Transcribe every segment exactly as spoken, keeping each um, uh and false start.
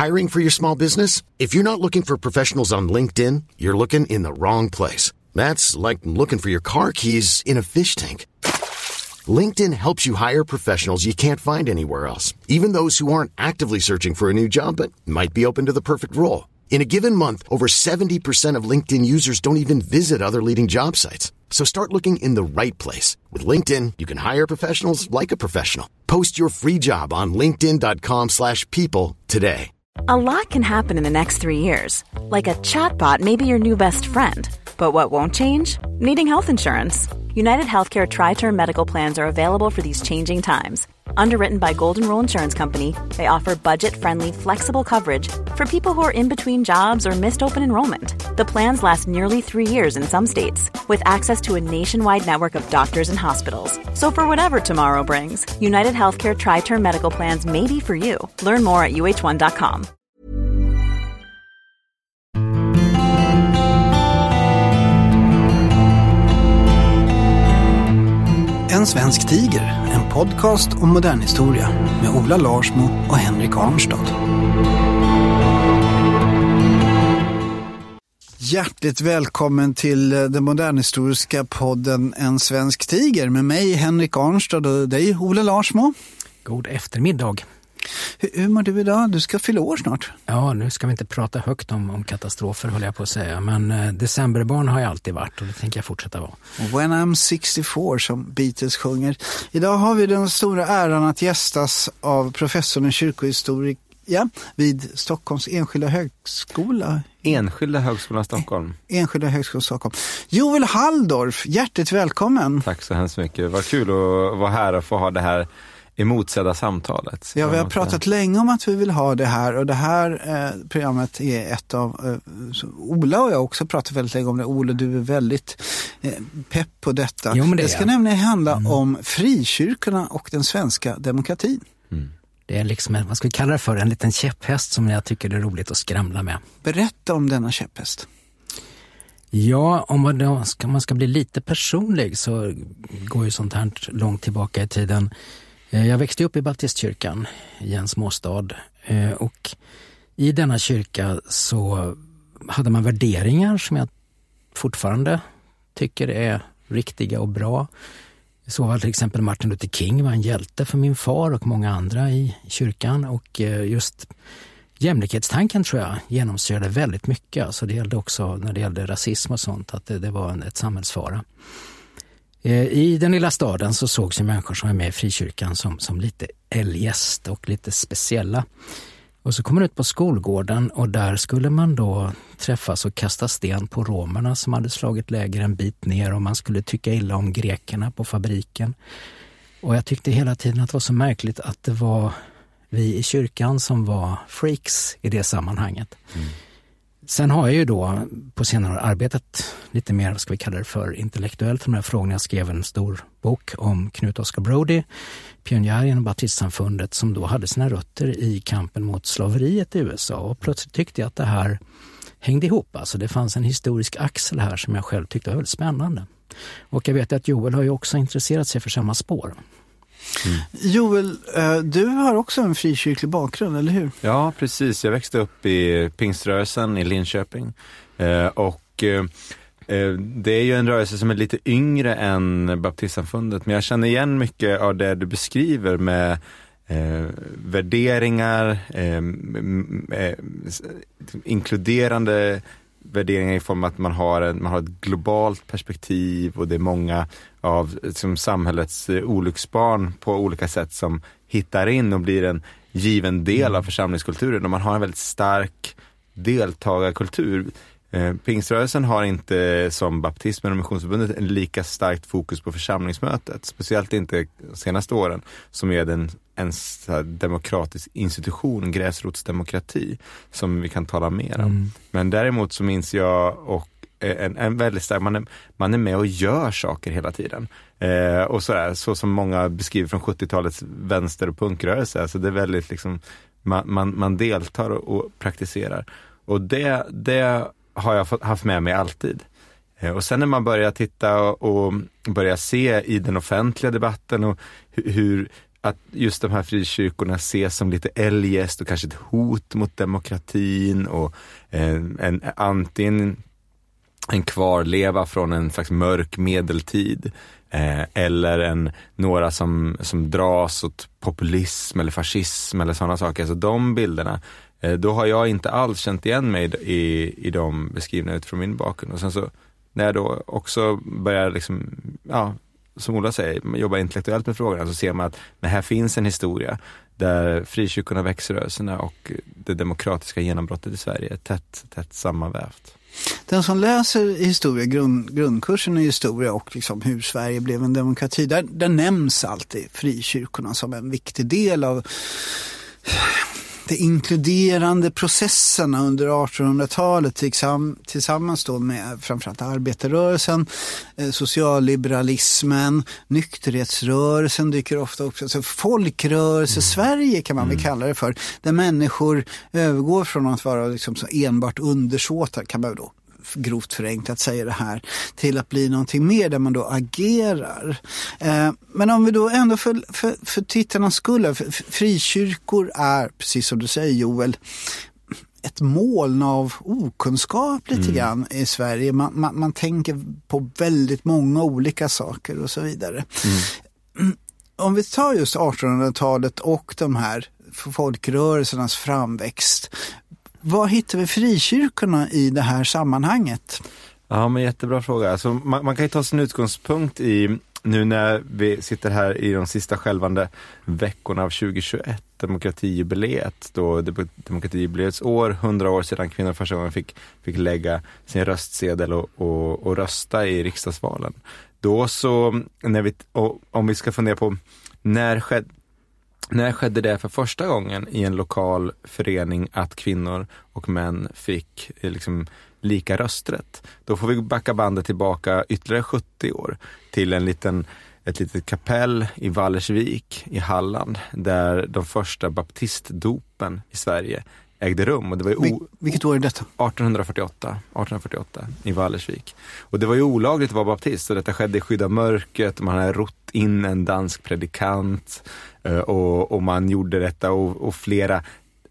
Hiring for your small business? If you're not looking for professionals on LinkedIn, you're looking in the wrong place. That's like looking for your car keys in a fish tank. LinkedIn helps you hire professionals you can't find anywhere else, even those who aren't actively searching for a new job but might be open to the perfect role. In a given month, over seventy percent of LinkedIn users don't even visit other leading job sites. So start looking in the right place. With LinkedIn, you can hire professionals like a professional. Post your free job on linkedin dot com slash people today. A lot can happen in the next three years. Like a chatbot may be your new best friend. But what won't change? Needing health insurance. United Healthcare Tri-Term Medical Plans are available for these changing times. Underwritten by Golden Rule Insurance Company, they offer budget-friendly, flexible coverage for people who are in between jobs or missed open enrollment. The plans last nearly three years in some states, with access to a nationwide network of doctors and hospitals. So for whatever tomorrow brings, United Healthcare Tri-Term Medical Plans may be for you. Learn more at u h one dot com. En svensk tiger, en podcast om modern historia med Ola Larsmo och Henrik Arnstad. Hjärtligt välkommen till den modernhistoriska podden En svensk tiger med mig Henrik Arnstad och dig Ola Larsmo. God eftermiddag. Hur, hur mår du idag? Du ska fylla år snart. Ja, nu ska vi inte prata högt om, om katastrofer håller jag på att säga. Men eh, decemberbarn har jag alltid varit och det tänker jag fortsätta vara. When I'm sextiofyra som Beatles sjunger. Idag har vi den stora äran att gästas av professorn i kyrkohistorik ja, vid Stockholms enskilda högskola. Enskilda högskolan Stockholm. Enskilda högskolan Stockholm. Joel Halldorf, hjärtligt välkommen. Tack så hemskt mycket. Vad kul att vara här och få ha det här emotsedda samtalet. Ja, vi har pratat länge om att vi vill ha det här och det här eh, programmet är ett av eh, Ola och jag också pratat väldigt länge om det. Ola, du är väldigt eh, pepp på detta. Jo, men det, det ska är. nämligen handla mm. om frikyrkorna och den svenska demokratin. Mm. Det är liksom, vad ska vi kalla det för, en liten käpphäst som jag tycker det är roligt att skramla med. Berätta om denna käpphäst. Ja, om man, då ska, man ska bli lite personlig så går ju sånt här långt tillbaka i tiden. Jag växte upp i baptistkyrkan i en småstad och i denna kyrka så hade man värderingar som jag fortfarande tycker är riktiga och bra. Så var till exempel Martin Luther King var en hjälte för min far och många andra i kyrkan och just jämlikhetstanken tror jag genomsyrade väldigt mycket. Alltså det gällde också när det gällde rasism och sånt att det, det var en, ett samhällsfara. I den lilla staden så sågs ju människor som är med i frikyrkan som, som lite eljest och lite speciella. Och så kom man ut på skolgården och där skulle man då träffas och kasta sten på romerna som hade slagit läger en bit ner och man skulle tycka illa om grekerna på fabriken. Och jag tyckte hela tiden att det var så märkligt att det var vi i kyrkan som var freaks i det sammanhanget. Mm. Sen har jag ju då på senare år arbetat lite mer, vad ska vi kalla det för, intellektuellt för de här frågorna. Jag skrev en stor bok om Knut Oscar Brody, pionjär inom baptistsamfundet som då hade sina rötter i kampen mot slaveriet i U S A. Och plötsligt tyckte jag att det här hängde ihop. Alltså det fanns en historisk axel här som jag själv tyckte var väldigt spännande. Och jag vet att Joel har ju också intresserat sig för samma spår. Mm. Joel, du har också en frikyrklig bakgrund, eller hur? Ja, precis. Jag växte upp i pingströrelsen i Linköping. Och det är ju en rörelse som är lite yngre än baptistsamfundet. Men jag känner igen mycket av det du beskriver med eh, värderingar, eh, eh, inkluderande värderingar i form av att man har, en, man har ett globalt perspektiv och det är många av som samhällets olycksbarn på olika sätt som hittar in och blir en given del av församlingskulturen och man har en väldigt stark deltagarkultur. Eh, Pingströrelsen har inte som baptismen och missionsförbundet en lika starkt fokus på församlingsmötet, speciellt inte de senaste åren som är den en demokratisk institution, gräsrotsdemokrati som vi kan tala mer om. Mm. Men däremot så minns jag och en, en väldigt stark, man är, man är med och gör saker hela tiden. Eh, och sådär, så som många beskriver från sjuttiotalets vänster- och punkrörelse. Alltså det är väldigt liksom, man, man, man deltar och, och praktiserar. Och det, det har jag fått, haft med mig alltid. Eh, och sen när man börjar titta och, och börjar se i den offentliga debatten och hur, hur att just de här frikyrkorna ses som lite eljest och kanske ett hot mot demokratin och en, en antingen en kvarleva från en slags mörk medeltid eh, eller en, några som, som dras åt populism eller fascism eller sådana saker. Så de bilderna, eh, då har jag inte alls känt igen mig i, i de beskrivna utifrån min bakgrund. Och sen så när jag då också börjar liksom, ja, som Ola säger, jobba intellektuellt med frågorna, så ser man att det här finns en historia där frikyrkorna, växelrörelserna och det demokratiska genombrottet i Sverige är tätt, tätt sammanvävt. Den som läser historia, grund, grundkursen i historia och liksom hur Sverige blev en demokrati, där, där nämns alltid frikyrkorna som en viktig del av de inkluderande processerna under artonhundratalet tillsammans då med framförallt arbetarrörelsen, socialliberalismen, nykterhetsrörelsen dyker ofta också. Så folkrörelse mm. Sverige kan man väl kalla det för, där människor övergår från att vara liksom så enbart undersåtar, kan man då grovt förenklat säger det här, till att bli någonting mer där man då agerar. Eh, men om vi då ändå för, för, för tittarnas skull, för, för frikyrkor är, precis som du säger Joel, ett moln av okunskap lite mm. grann i Sverige. Man, man, man tänker på väldigt många olika saker och så vidare. Mm. Om vi tar just artonhundratalet och de här folkrörelsernas framväxt, vad hittar vi frikyrkorna i det här sammanhanget? Ja, men jättebra fråga. Alltså, man, man kan ju ta sin utgångspunkt i, nu när vi sitter här i de sista skälvande veckorna av tjugohundratjugoett, demokratijubileet, då demokratijubileets år, hundra år sedan kvinnor första gången fick, fick lägga sin röstsedel och, och, och rösta i riksdagsvalen. Då så, när vi, och, om vi ska fundera på när skedde När skedde det för första gången i en lokal förening att kvinnor och män fick liksom lika rösträtt? Då får vi backa bandet tillbaka ytterligare sjuttio år till en liten, ett litet kapell i Vallersvik i Halland där de första baptistdopen i Sverige ägde rum. Och det var ju o- Vil- vilket år är detta? artonhundrafyrtioåtta, artonhundrafyrtioåtta i Vallersvik. Och det var ju olagligt att vara baptist, och detta skedde i skydd av mörkret. Man hade rott in en dansk predikant och, och man gjorde detta och, och flera,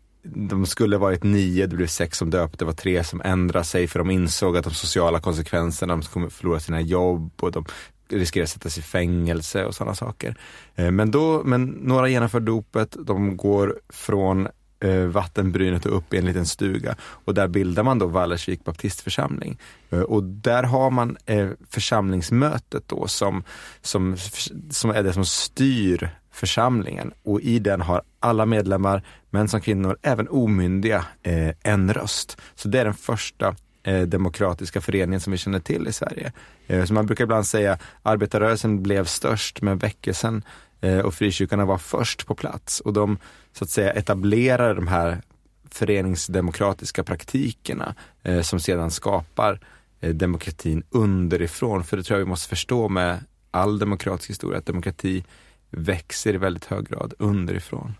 de skulle varit nio, det blev sex som döpte, det var tre som ändrade sig för de insåg att de sociala konsekvenserna, de skulle förlora sina jobb och de riskerar att sättas i fängelse och sådana saker. Men då, men några genomför dopet, de går från eh, vattenbrynet och upp i en liten stuga, och där bildar man då Vallersvik baptistförsamling. Eh, och där har man eh, församlingsmötet då som, som, som är det som styr församlingen, och i den har alla medlemmar, män som kvinnor, även omyndiga, eh, en röst. Så det är den första eh, demokratiska föreningen som vi känner till i Sverige. Eh, så man brukar ibland säga arbetarrörelsen blev störst, men väckelsen eh, och frikyrkorna var först på plats, och de så att säga etablerar de här föreningsdemokratiska praktikerna eh, som sedan skapar eh, demokratin underifrån. För det tror jag vi måste förstå med all demokratisk historia, att demokrati växer i väldigt hög grad underifrån.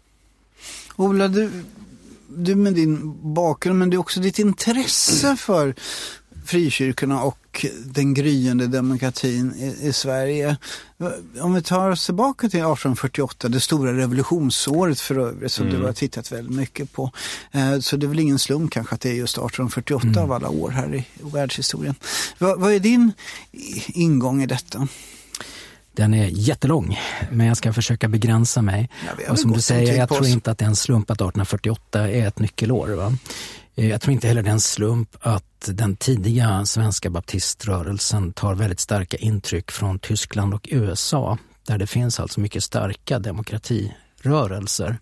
Ola, du, du med din bakgrund, men det är också ditt intresse för frikyrkorna och den gryende demokratin i, i Sverige. Om vi tar oss tillbaka till arton fyrtioåtta, det stora revolutionsåret för övrigt, som mm. du har tittat väldigt mycket på. Så det är väl ingen slump kanske att det är just arton fyrtioåtta mm. av alla år här i världshistorien. Vad, vad är din ingång i detta? Den är jättelång, men jag ska försöka begränsa mig. Ja, och som du säger, jag tror inte att det är en slump att arton fyrtioåtta är ett nyckelår. Va? Jag tror inte heller det är en slump att den tidiga svenska baptiströrelsen tar väldigt starka intryck från Tyskland och U S A, där det finns alltså mycket starka demokratirörelser.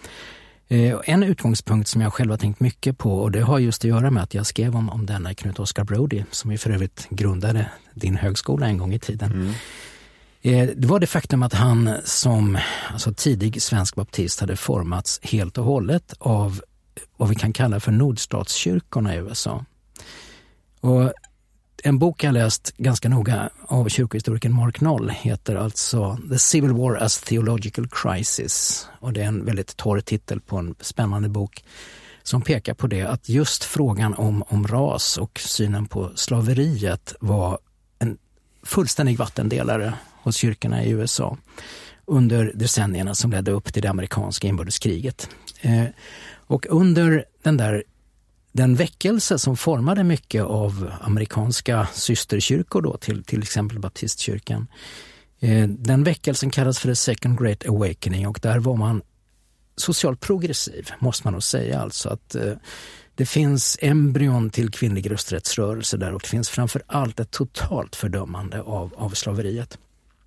En utgångspunkt som jag själv har tänkt mycket på, och det har just att göra med att jag skrev om, om denna Knut Oskar Brody, som ju för övrigt grundade din högskola en gång i tiden. Mm. Det var det faktum att han som alltså tidig svensk baptist hade formats helt och hållet av vad vi kan kalla för nordstatskyrkorna i U S A. Och en bok jag läst ganska noga av kyrkohistorikern Mark Noll heter alltså The Civil War as Theological Crisis. Och det är en väldigt torr titel på en spännande bok som pekar på det, att just frågan om, om ras och synen på slaveriet var en fullständig vattendelare hos kyrkorna i U S A. under decennierna som ledde upp till det amerikanska inbördeskriget. Eh, och under den där den väckelse som formade mycket av amerikanska systerkyrkor då, till, till exempel baptistkyrkan, eh, den väckelsen kallas för the Second Great Awakening, och där var man socialt progressiv, måste man nog säga. Alltså att eh, det finns embryon till kvinnlig rösträttsrörelse där, och det finns framför allt ett totalt fördömande av, av slaveriet.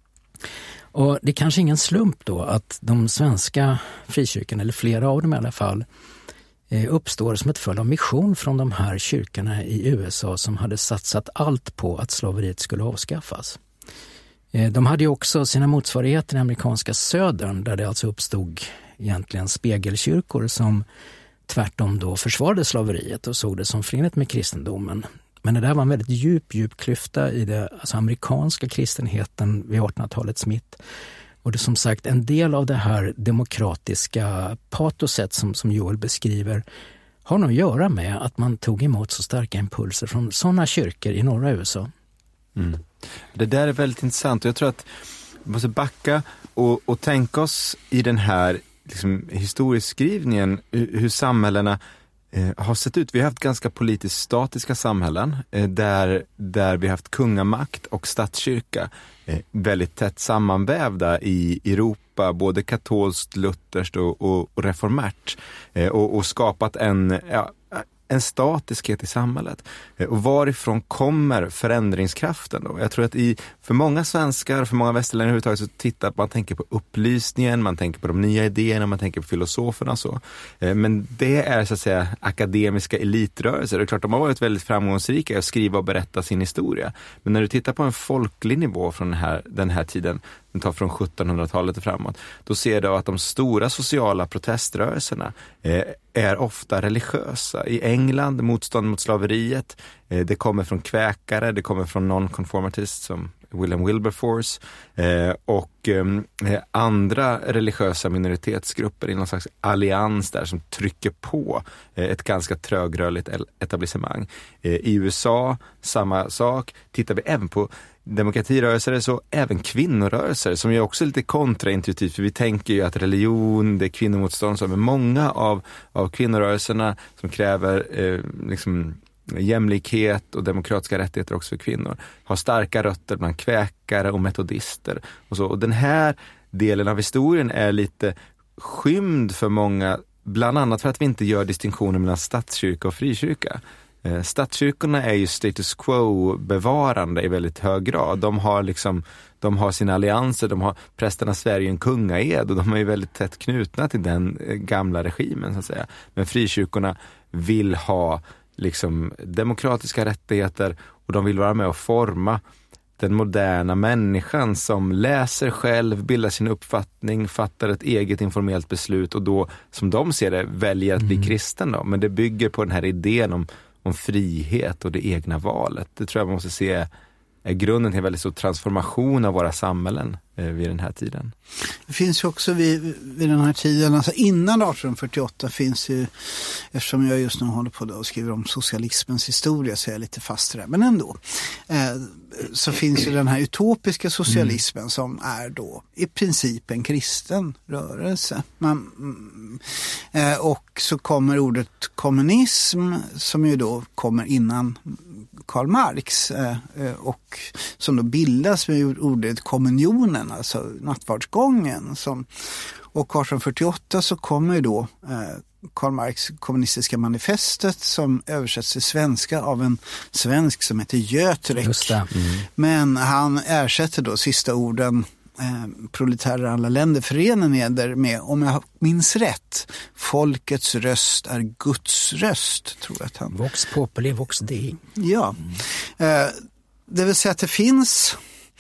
Och det är kanske ingen slump då att de svenska frikyrkorna, eller flera av dem i alla fall, eh, uppstår som ett följd av mission från de här kyrkorna i U S A som hade satsat allt på att slaveriet skulle avskaffas. Eh, de hade ju också sina motsvarigheter i amerikanska södern, där det alltså uppstod egentligen spegelkyrkor som tvärtom då försvarade slaveriet och såg det som förenligt med kristendomen. Men det där var en väldigt djup, djup klyfta i det alltså amerikanska kristenheten vid artonhundratalets mitt. Och det är som sagt en del av det här demokratiska patoset som, som Joel beskriver har nog att göra med att man tog emot så starka impulser från sådana kyrkor i norra U S A. Mm. Det där är väldigt intressant, och jag tror att vi måste backa och, och tänka oss i den här liksom, historieskrivningen hur samhällena eh, har sett ut. Vi har haft ganska politiskt statiska samhällen eh, där, där vi har haft kungamakt och statskyrka eh, väldigt tätt sammanvävda i Europa, både katolskt, lutherskt och, och, och reformärt, eh, och, och skapat en... Ja, en statiskhet i samhället. Och varifrån kommer förändringskraften då? Jag tror att i, för många svenskar, för många västerlänningar överhuvudtaget, så tittar man tänker på upplysningen, man tänker på de nya idéerna, man tänker på filosoferna och så. Men det är så att säga akademiska elitrörelser. Det är klart, de har varit väldigt framgångsrika i att skriva och berätta sin historia. Men när du tittar på en folklig nivå från den här, den här tiden, den tar från sjuttonhundratalet och framåt, då ser du att de stora sociala proteströrelserna eh, är ofta religiösa. I England, motstånd mot slaveriet, eh, det kommer från kväkare, det kommer från non-conformitists som William Wilberforce eh, och eh, andra religiösa minoritetsgrupper i någon slags allians där som trycker på eh, ett ganska trögrörligt etablissemang. Eh, I U S A, samma sak. Tittar vi även på demokratirörelser, så även kvinnorörelser, som är också lite kontraintuitivt, för vi tänker ju att religion, det är kvinnomotstånd, så men många av, av kvinnorörelserna som kräver eh, liksom jämlikhet och demokratiska rättigheter också för kvinnor har starka rötter bland kväkare och metodister och så. Och den här delen av historien är lite skymd för många, bland annat för att vi inte gör distinktioner mellan statskyrka och frikyrka. Eh, statskyrkorna är ju status quo-bevarande i väldigt hög grad. De har liksom, de har sina allianser, de har prästerna Sverige en kungaed, och de är ju väldigt tätt knutna till den eh, gamla regimen så att säga. Men frikyrkorna vill ha liksom demokratiska rättigheter, och de vill vara med och forma den moderna människan som läser själv, bildar sin uppfattning, fattar ett eget informellt beslut, och då, som de ser det, väljer att bli mm. kristen då. Men det bygger på den här idén om, om frihet och det egna valet. Det tror jag man måste se är grunden till en väldigt stor transformation av våra samhällen eh, vid den här tiden. Det finns ju också vid, vid den här tiden, alltså innan arton fyrtioåtta finns ju, eftersom jag just nu håller på och skriver om socialismens historia så är jag lite fast i det, men ändå eh, så finns ju den här utopiska socialismen mm. som är då i princip en kristen rörelse. Man, mm, eh, och så kommer ordet kommunism som ju då kommer innan Karl Marx eh, och som då bildas med ordet kommunionen, alltså nattvardsgången. Som, och arton fyrtioåtta så kommer ju då eh, Karl Marx kommunistiska manifestet som översätts till svenska av en svensk som heter Götrek. Just det. Mm. Men han ersätter då sista orden eh, proletärer alla länder förenen eder med, om jag minns rätt, folkets röst är Guds röst, tror jag att han. Vox populi, vox dei. Ja. Mm. Eh, det vill säga att det finns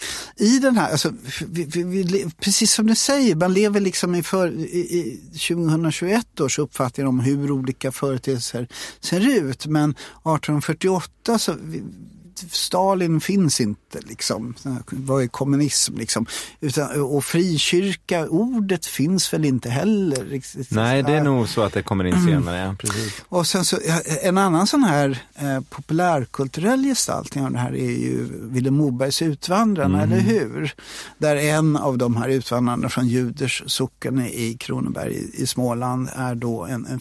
i den här, alltså, vi, vi, vi, precis som du säger, man lever liksom i, för, i, i tjugohundratjugoett års uppfattning om hur olika företeelser ser ut, men arton fyrtioåtta så vi, Stalin finns inte liksom. Vad är kommunism liksom? Utan, och frikyrka, ordet finns väl inte heller riktigt. Nej, det är nog så att det kommer in senare, ja, precis. Och sen så, en annan sån här eh, populärkulturell gestaltning av det här är ju Vilhelm Mobergs Utvandrarna, mm. eller hur? Där en av de här utvandrarna från Juders socken i Kronoberg i, i Småland är då en, en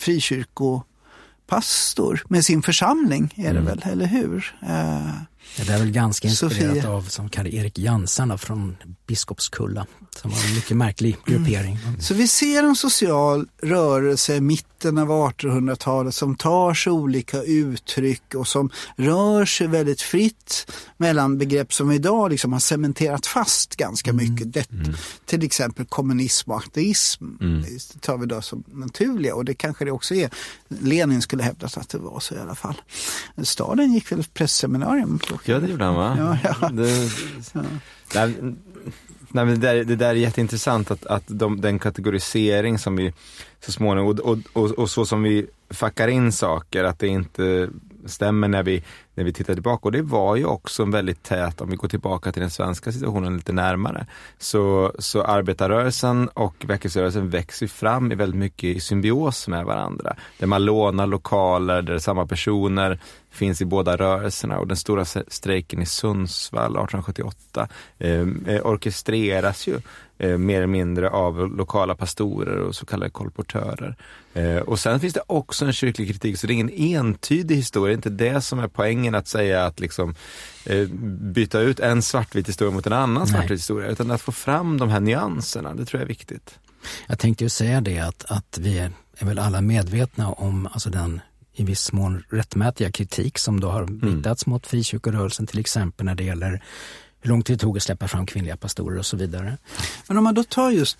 frikyrkopastor med sin församling, är det mm. väl, eller hur? Eh, det är väl ganska inspirerat Sofia. av som Karl-Erik Jansarna från Biskopskulla, som var en mycket märklig gruppering. Mm. Så vi ser en social rörelse i mitten av artonhundratalet som tar sig olika uttryck och som rör sig väldigt fritt mellan begrepp som idag liksom har cementerat fast ganska mm. mycket. Det, mm. Till exempel kommunism och ateism. Mm. Det tar vi då som naturliga, och det kanske det också är. Lenin skulle hävdat att det var så i alla fall. Stalin gick väl pressseminarium. Ja, det gjorde han, va? Ja, ja. Det, ja. Nej, nej, men det, där, det där är jätteintressant att, att de, den kategorisering som vi så småningom och, och, och, och så som vi fackar in saker, att det inte stämmer när vi, när vi tittar tillbaka. Och det var ju också väldigt tät, om vi går tillbaka till den svenska situationen lite närmare, så, så arbetarrörelsen och väckelserörelsen växer fram i väldigt mycket i symbios med varandra. Där man lånar lokaler, där samma personer finns i båda rörelserna, och den stora strejken i Sundsvall arton sjuttioåtta eh, orkestreras ju eh, mer eller mindre av lokala pastorer och så kallade kolportörer. Eh, och sen finns det också en kyrklig kritik, så det är ingen entydig historia, inte det som är poängen att säga att liksom eh, byta ut en svartvit historia mot en annan svartvit historia, utan att få fram de här nyanserna, det tror jag är viktigt. Jag tänkte ju säga det att, att vi är, är väl alla medvetna om alltså den i viss mån rättmätiga kritik som då har riktats mm. mot frikyrkorörelsen, till exempel när det gäller hur lång tid det tog att släppa fram kvinnliga pastorer och så vidare. Men om man då tar just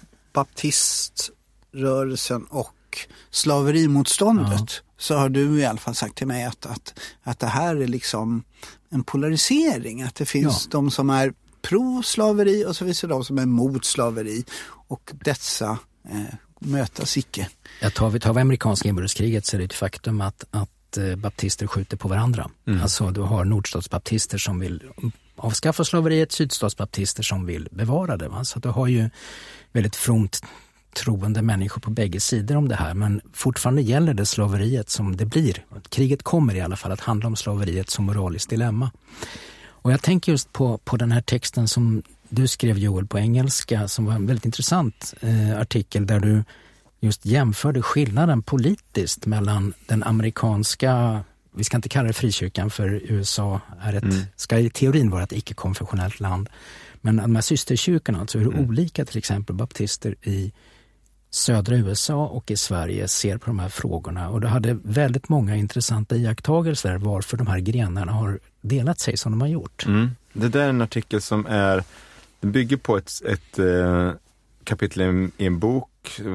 baptiströrelsen och slaverimotståndet, ja. så har du i alla fall sagt till mig att, att, att det här är liksom en polarisering, att det finns ja. de som är pro-slaveri och så finns det de som är mot slaveri, och dessa eh, mötas icke. Ja, tar vi tar vi amerikanska inbördeskriget, så är det ett faktum att, att eh, baptister skjuter på varandra. Mm. Alltså du har nordstatsbaptister som vill avskaffa slaveriet, sydstatsbaptister som vill bevara det. Va? Så du har ju väldigt fromt troende människor på bägge sidor om det här, men fortfarande gäller det slaveriet som det blir. Kriget kommer i alla fall att handla om slaveriet som moraliskt dilemma. Och jag tänker just på, på den här texten som du skrev, Joel, på engelska, som var en väldigt intressant eh, artikel där du just jämförde skillnaden politiskt mellan den amerikanska, vi ska inte kalla det frikyrkan för U S A är ett, mm. ska i teorin vara ett icke-konfessionellt land, men de här systerkyrkorna, alltså hur mm. olika till exempel baptister i södra U S A och i Sverige ser på de här frågorna, och det hade väldigt många intressanta iakttagelser varför de här grenarna har delat sig som de har gjort. Mm. Det där är en artikel som är, den bygger på ett, ett uh, kapitel i, i en bok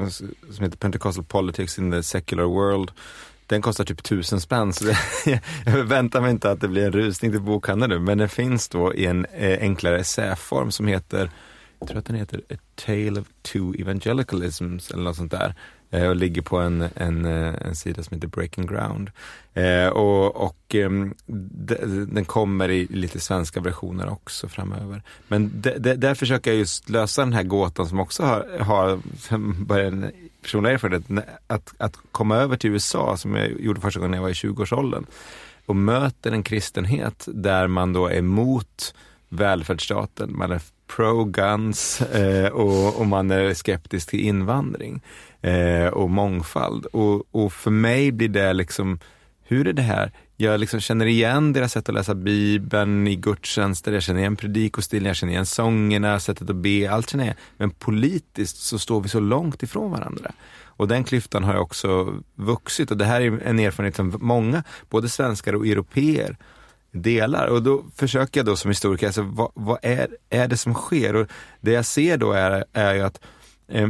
som heter Pentecostal Politics in the Secular World. Den kostar typ tusen spänn, så det, jag väntar mig inte att det blir en rusning till bokhandeln nu, men den finns då i en eh, enklare essäform som heter, jag tror att den heter A Tale of Two Evangelicalisms eller något sånt där, eh, och ligger på en, en, en sida som heter Breaking Ground. Eh, och och eh, de, den kommer i lite svenska versioner också framöver. Men de, de, där försöker jag just lösa den här gåtan som också har, har bara en personlig erfarenhet, att, att komma över till U S A, som jag gjorde första gången när jag var i tjugoårsåldern, och möter en kristenhet där man då är emot välfärdsstaten, man är pro-guns eh, och, och man är skeptisk till invandring eh, och mångfald. Och, och för mig blir det liksom, hur är det här? Jag liksom känner igen deras sätt att läsa Bibeln i gudstjänster, jag känner igen predikostilen, jag känner igen sångerna, sättet att be, allt känner jag. Men politiskt så står vi så långt ifrån varandra. Och den klyftan har jag också vuxit, och det här är en erfarenhet som många, både svenskar och europeer, delar. Och då försöker jag då som historiker, alltså, vad, vad är, är det som sker? Och det jag ser då är, är ju att eh,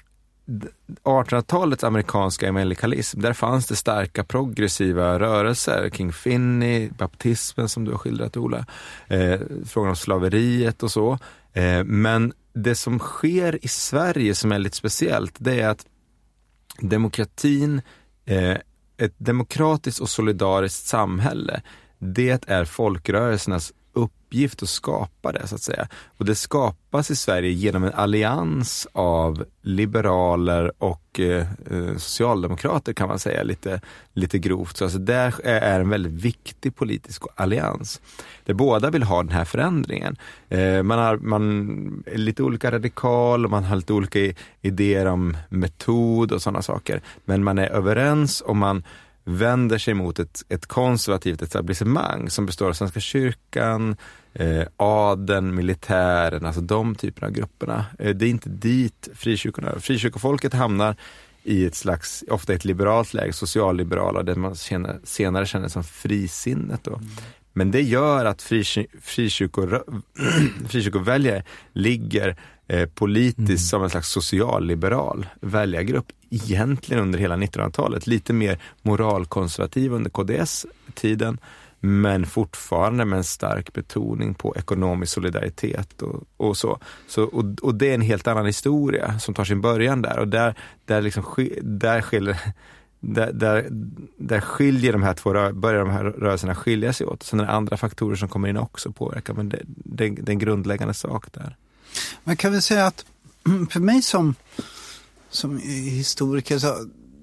artonhundratalets amerikanska evangelikalism, där fanns det starka progressiva rörelser kring Finney, baptismen som du har skildrat, Ola, eh, frågan om slaveriet och så. Eh, men det som sker i Sverige som är lite speciellt, det är att demokratin, eh, ett demokratiskt och solidariskt samhälle, det är folkrörelsernas uppgift att skapa det, så att säga. Och det skapas i Sverige genom en allians av liberaler och eh, socialdemokrater, kan man säga lite, lite grovt. Så alltså där är en väldigt viktig politisk allians. Där båda vill ha den här förändringen. Eh, man, har, man är lite olika radikal och man har lite olika idéer om metod och sådana saker. Men man är överens och man vänder sig mot ett, ett konservativt etablissemang som består av Svenska kyrkan, eh, adeln, militären, alltså de typerna av grupperna. Eh, det är inte dit frikyrkorna. Frikyrkofolket hamnar i ett slags, ofta ett liberalt läge, socialliberala, där man känner, senare känner som frisinnet då. Mm. Men det gör att frikyr, frikyrkor, frikyrkoväljare ligger eh, politiskt mm. som en slags socialliberal väljargrupp egentligen under hela nittonhundratalet. Lite mer moralkonservativ under K D S-tiden, men fortfarande med en stark betoning på ekonomisk solidaritet och, och så. så och, och det är en helt annan historia som tar sin början där. Och där, där, liksom, där skiljer... Där, där, där skiljer de här två rö- börjar de här rörelserna skilja sig åt. Sen är det andra faktorer som kommer in också påverkar, men det, det, det är en grundläggande sak där. Man kan väl säga att för mig som, som historiker så,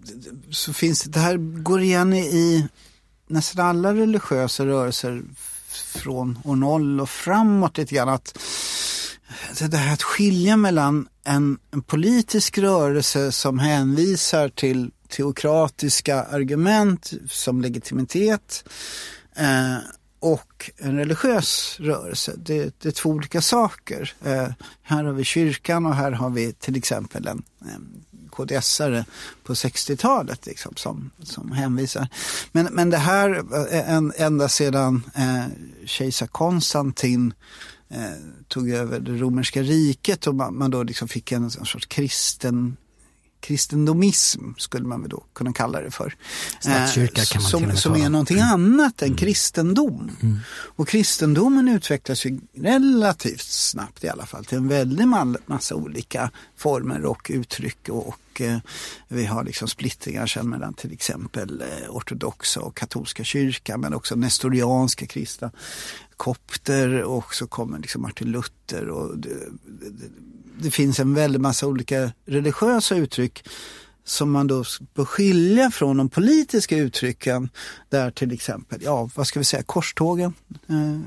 så finns det, det här går igen i nästan alla religiösa rörelser från år noll och framåt lite grann, att det här att skilja mellan en, en politisk rörelse som hänvisar till teokratiska argument som legitimitet eh, och en religiös rörelse. Det, det är två olika saker. Eh, här har vi kyrkan och här har vi till exempel en, en K D S-are på sextiotalet liksom, som, som hänvisar. Men, men det här en, ända sedan eh, kejsar Konstantin eh, tog över det romerska riket och man, man då liksom fick en, en sorts kristen kristendomism skulle man väl då kunna kalla det för. Statskyrka kan man som, som är någonting annat än mm. kristendom. Mm. Och kristendomen utvecklas ju relativt snabbt i alla fall till en väldigt massa olika former och uttryck och, och eh, vi har liksom splittringar sedan mellan till exempel eh, ortodoxa och katolska kyrkan, men också nestorianska kristna, kopter, och så kommer liksom Martin Luther och det, det, det finns en väldigt massa olika religiösa uttryck som man då bör skilja från de politiska uttrycken, där till exempel, ja, vad ska vi säga, korstågen, eh,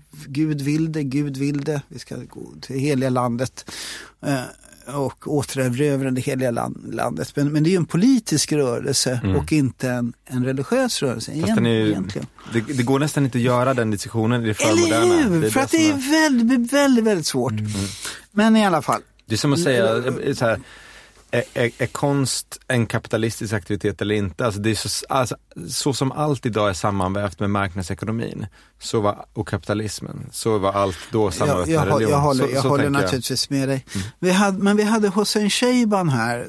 Gud vill det, Gud vill det, vi ska gå till heliga landet eh, och återerövra det heliga land, landet. Men, men det är ju en politisk rörelse mm. och inte en, en religiös rörelse igen, är, egentligen. Det, det går nästan inte att göra den diskussionen i det förmoderna. Eller hur? Det för det att det är, är väldigt, väldigt, väldigt svårt. Mm. Men i alla fall. Det är som att säga så här, är, är, är konst en kapitalistisk aktivitet eller inte? Alltså det är så, alltså, så som allt idag är sammanvävt med marknadsekonomin, så var, och kapitalismen, så var allt då sammanvävt med jag, religion. Jag håller, så, jag så håller naturligtvis jag. med dig. Mm. Vi hade, men vi hade Hossein Sheiban här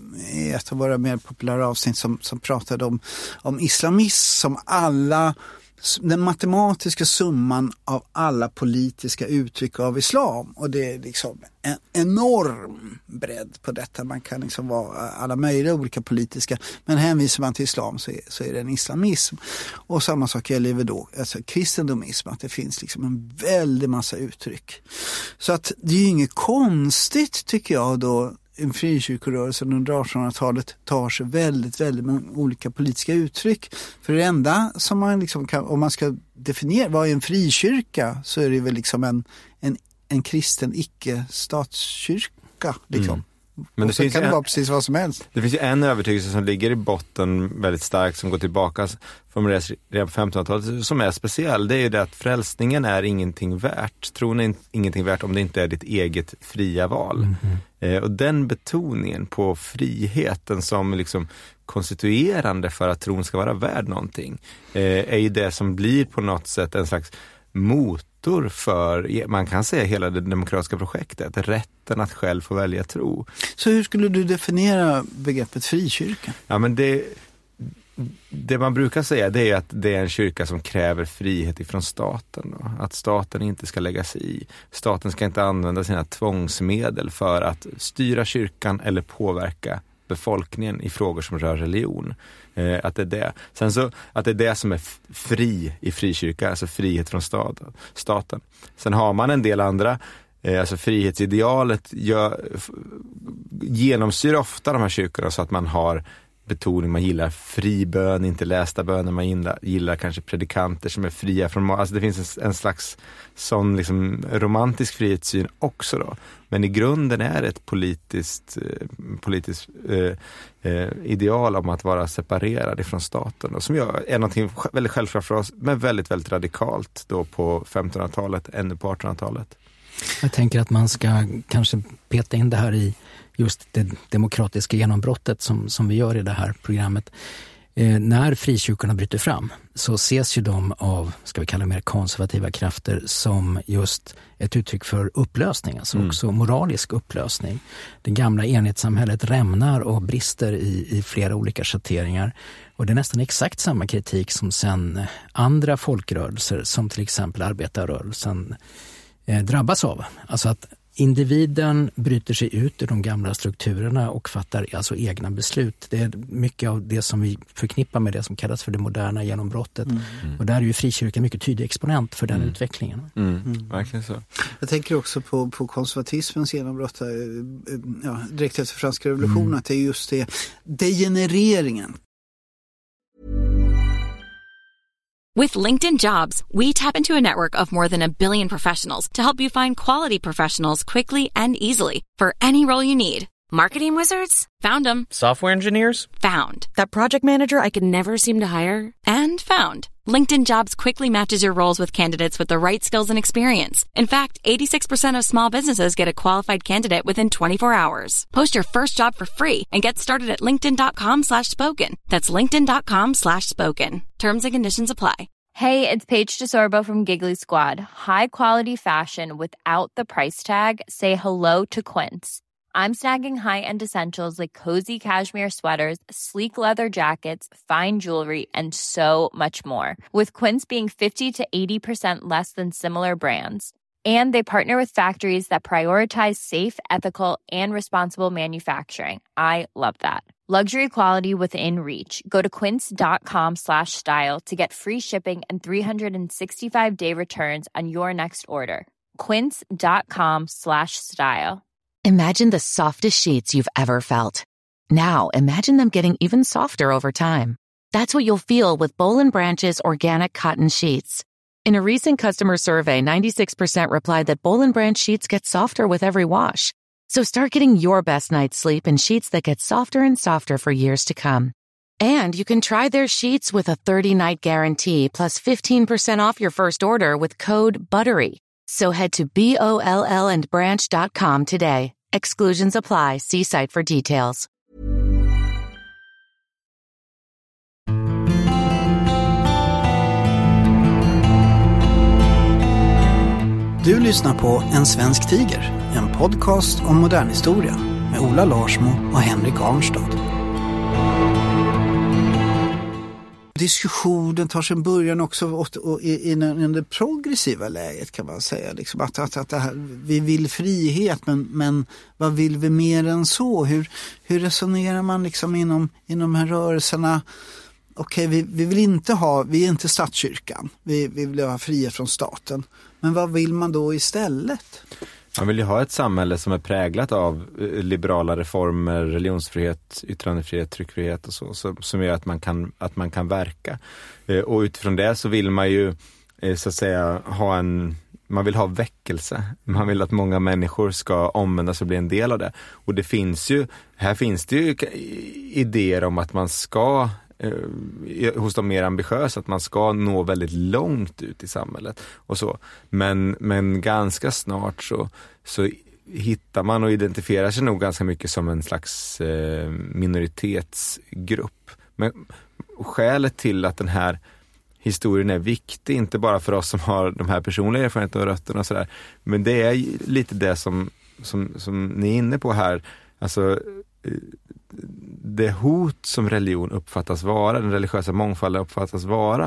i ett av våra mer populära avsnitt som, som pratade om, om islamism som alla, den matematiska summan av alla politiska uttryck av islam, och det är liksom en enorm bredd på detta. Man kan liksom vara alla möjliga olika politiska, men hänvisar man till islam så är, så är det en islamism. Och samma sak gäller ju då alltså kristendomism, att det finns liksom en väldig massa uttryck. Så att det är ju inget konstigt, tycker jag, då en frikyrkorörelse under artonhundratalet tar sig väldigt, väldigt många olika politiska uttryck. För det enda som man liksom kan, om man ska definiera vad är en frikyrka, så är det väl liksom en, en, en kristen icke-statskyrka liksom. Mm. Men det finns kan det vara precis vad som helst. Det finns ju en övertygelse som ligger i botten väldigt starkt, som går tillbaka från redan på femtonhundratalet, som är speciell. Det är ju det att frälsningen är ingenting värt. Tron är ingenting värt om det inte är ditt eget fria val. Mm-hmm. Eh, och den betoningen på friheten som liksom konstituerande för att tron ska vara värd någonting eh, är ju det som blir på något sätt en slags motor för, man kan säga, hela det demokratiska projektet, rätten att själv få välja tro. Så hur skulle du definiera begreppet frikyrka? Ja, men det, det man brukar säga, det är att det är en kyrka som kräver frihet ifrån staten. Då. Att staten inte ska lägga sig i. Staten ska inte använda sina tvångsmedel för att styra kyrkan eller påverka befolkningen i frågor som rör religion. Eh, att det är det. Sen så att det är det som är fri i frikyrka, alltså frihet från staten. staten. Sen har man en del andra, eh, alltså frihetsidealet gör, f- genomsyrar ofta de här kyrkorna så att man har betoning, man gillar fribön, inte lästa böner, man gillar, gillar kanske predikanter som är fria från, alltså det finns en, en slags sån liksom romantisk frihetssyn också då. Men i grunden är det ett politiskt, eh, politiskt eh, eh, ideal om att vara separerad ifrån staten och som jag är någonting väldigt självklart för oss, men väldigt, väldigt radikalt då på femtonhundratalet, ännu på artonhundratalet. Jag tänker att man ska kanske peta in det här i just det demokratiska genombrottet som, som vi gör i det här programmet. Eh, när frikyrkorna bryter fram så ses ju de av, ska vi kalla det mer konservativa krafter, som just ett uttryck för upplösning, alltså mm. också moralisk upplösning. Det gamla enhetssamhället rämnar och brister i, i flera olika schatteringar. Och det är nästan exakt samma kritik som sen andra folkrörelser, som till exempel arbetarrörelsen, eh, drabbas av. Alltså att individen bryter sig ut ur de gamla strukturerna och fattar alltså egna beslut. Det är mycket av det som vi förknippar med det som kallas för det moderna genombrottet. Mm. Och där är ju frikyrkan mycket tydlig exponent för den mm. utvecklingen. Mm. Mm. Verkligen så. Jag tänker också på, på konservatismens genombrott ja, direkt efter franska revolutionen, mm. att det är just det, degenereringen. With LinkedIn Jobs, we tap into a network of more than a billion professionals to help you find quality professionals quickly and easily for any role you need. Marketing wizards? Found them. Software engineers? Found. That project manager I could never seem to hire? And found. LinkedIn Jobs quickly matches your roles with candidates with the right skills and experience. In fact, eighty-six percent of small businesses get a qualified candidate within twenty-four hours. Post your first job for free and get started at linkedin.com slash spoken. That's linkedin.com slash spoken. Terms and conditions apply. Hey, it's Paige DeSorbo from Giggly Squad. High quality fashion without the price tag. Say hello to Quince. I'm snagging high-end essentials like cozy cashmere sweaters, sleek leather jackets, fine jewelry, and so much more. With Quince being fifty to eighty percent less than similar brands. And they partner with factories that prioritize safe, ethical, and responsible manufacturing. I love that. Luxury quality within reach. Go to quince.com slash style to get free shipping and three sixty-five day returns on your next order. Quince.com slash style. Imagine the softest sheets you've ever felt. Now, imagine them getting even softer over time. That's what you'll feel with Boll and Branch's organic cotton sheets. In a recent customer survey, ninety-six percent replied that Boll and Branch sheets get softer with every wash. So start getting your best night's sleep in sheets that get softer and softer for years to come. And you can try their sheets with a thirty-night guarantee plus fifteen percent off your first order with code BUTTERY. So head to B O L L and branch dot com today. Exclusions apply. See site for details. Du lyssnar på En svensk tiger, en podcast om modern historia med Ola Larsmo och Henrik Arnstad. Diskussionen tar sin början också i det progressiva läget, kan man säga. Liksom att, att, att det här, vi vill frihet, men, men vad vill vi mer än så? Hur, hur resonerar man liksom inom, inom de här rörelserna? Okej, vi, vi vill inte ha, vi är inte statskyrkan. Vi, vi vill ha frihet från staten. Men vad vill man då istället? Man vill ju ha ett samhälle som är präglat av liberala reformer, religionsfrihet, yttrandefrihet, tryckfrihet och så, som gör att man kan, att man kan verka. Och utifrån det så vill man ju så att säga ha en, man vill ha väckelse. Man vill att många människor ska omvändas och bli en del av det. Och det finns ju, här finns det ju idéer om att man ska hos de mer ambitiösa, att man ska nå väldigt långt ut i samhället och så. Men, men ganska snart så, så hittar man och identifierar sig nog ganska mycket som en slags eh, minoritetsgrupp. Men skälet till att den här historien är viktig, inte bara för oss som har de här personliga erfarenheterna och rötterna och sådär, men det är lite det som, som, som ni är inne på här. Alltså det hot som religion uppfattas vara, den religiösa mångfalden uppfattas vara,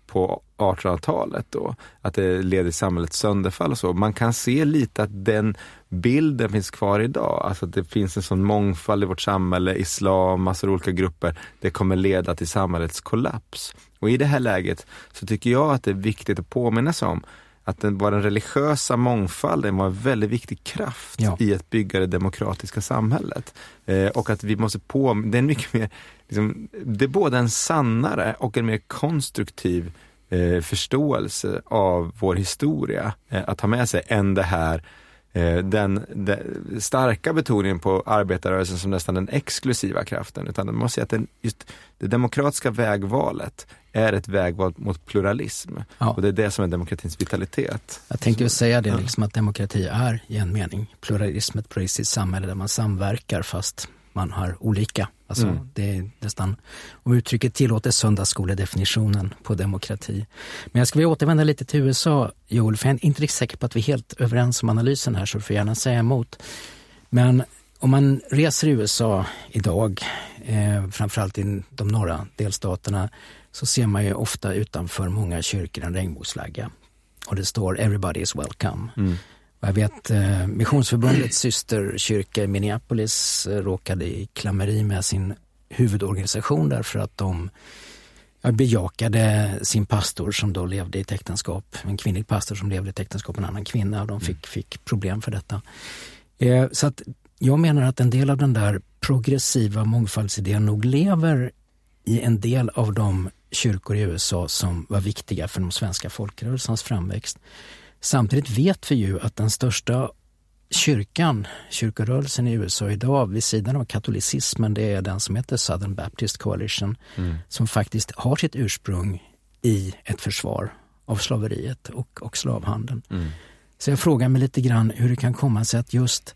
på artonhundratalet då, att det leder till samhällets sönderfall och så. Man kan se lite att den bilden finns kvar idag, alltså att det finns en sån mångfald i vårt samhälle, islam, massor av olika grupper, det kommer leda till samhällets kollaps. Och i det här läget så tycker jag att det är viktigt att påminna sig om att den var den religiösa mångfalden var en väldigt viktig kraft ja. i att bygga det demokratiska samhället. Eh, och att vi måste på, det är mycket mer, liksom, det är både en sannare och en mer konstruktiv eh, förståelse av vår historia eh, att ha med sig än det här eh, den, den starka betoningen på arbetarrörelsen som nästan den exklusiva kraften, utan man måste säga att den, just det demokratiska vägvalet är ett vägval mot pluralism. Ja. Och det är det som är demokratins vitalitet. Jag tänkte ju säga det, liksom, att demokrati är i en mening pluralism, ett pluralistiskt samhälle där man samverkar fast man har olika. Alltså, mm. det är nästan, om uttrycket tillåter söndagsskoledefinitionen på demokrati. Men jag ska vilja återvända lite till U S A, Joel, för jag är inte riktigt säker på att vi är helt överens om analysen här, så du får gärna säga emot. Men om man reser i U S A idag, eh, framförallt i de norra delstaterna, så ser man ju ofta utanför många kyrkor en regnbågsflagga. Och det står "Everybody is welcome". Mm. Och jag vet, eh, Missionsförbundets systerkyrka i Minneapolis eh, råkade i klammeri med sin huvudorganisation därför att de ja, bejakade sin pastor som då levde i ett äktenskap. En kvinnlig pastor som levde i ett äktenskap med en annan kvinna, och de fick, fick problem för detta. Eh, så att jag menar att en del av den där progressiva mångfaldsidén nog lever i en del av de kyrkor i U S A som var viktiga för de svenska folkrörelsens framväxt. Samtidigt vet vi ju att den största kyrkan, kyrkorörelsen i U S A idag, vid sidan av katolicismen, det är den som heter Southern Baptist Coalition, mm. som faktiskt har sitt ursprung i ett försvar av slaveriet och, och slavhandeln. Mm. Så jag frågar mig lite grann hur det kan komma sig att just,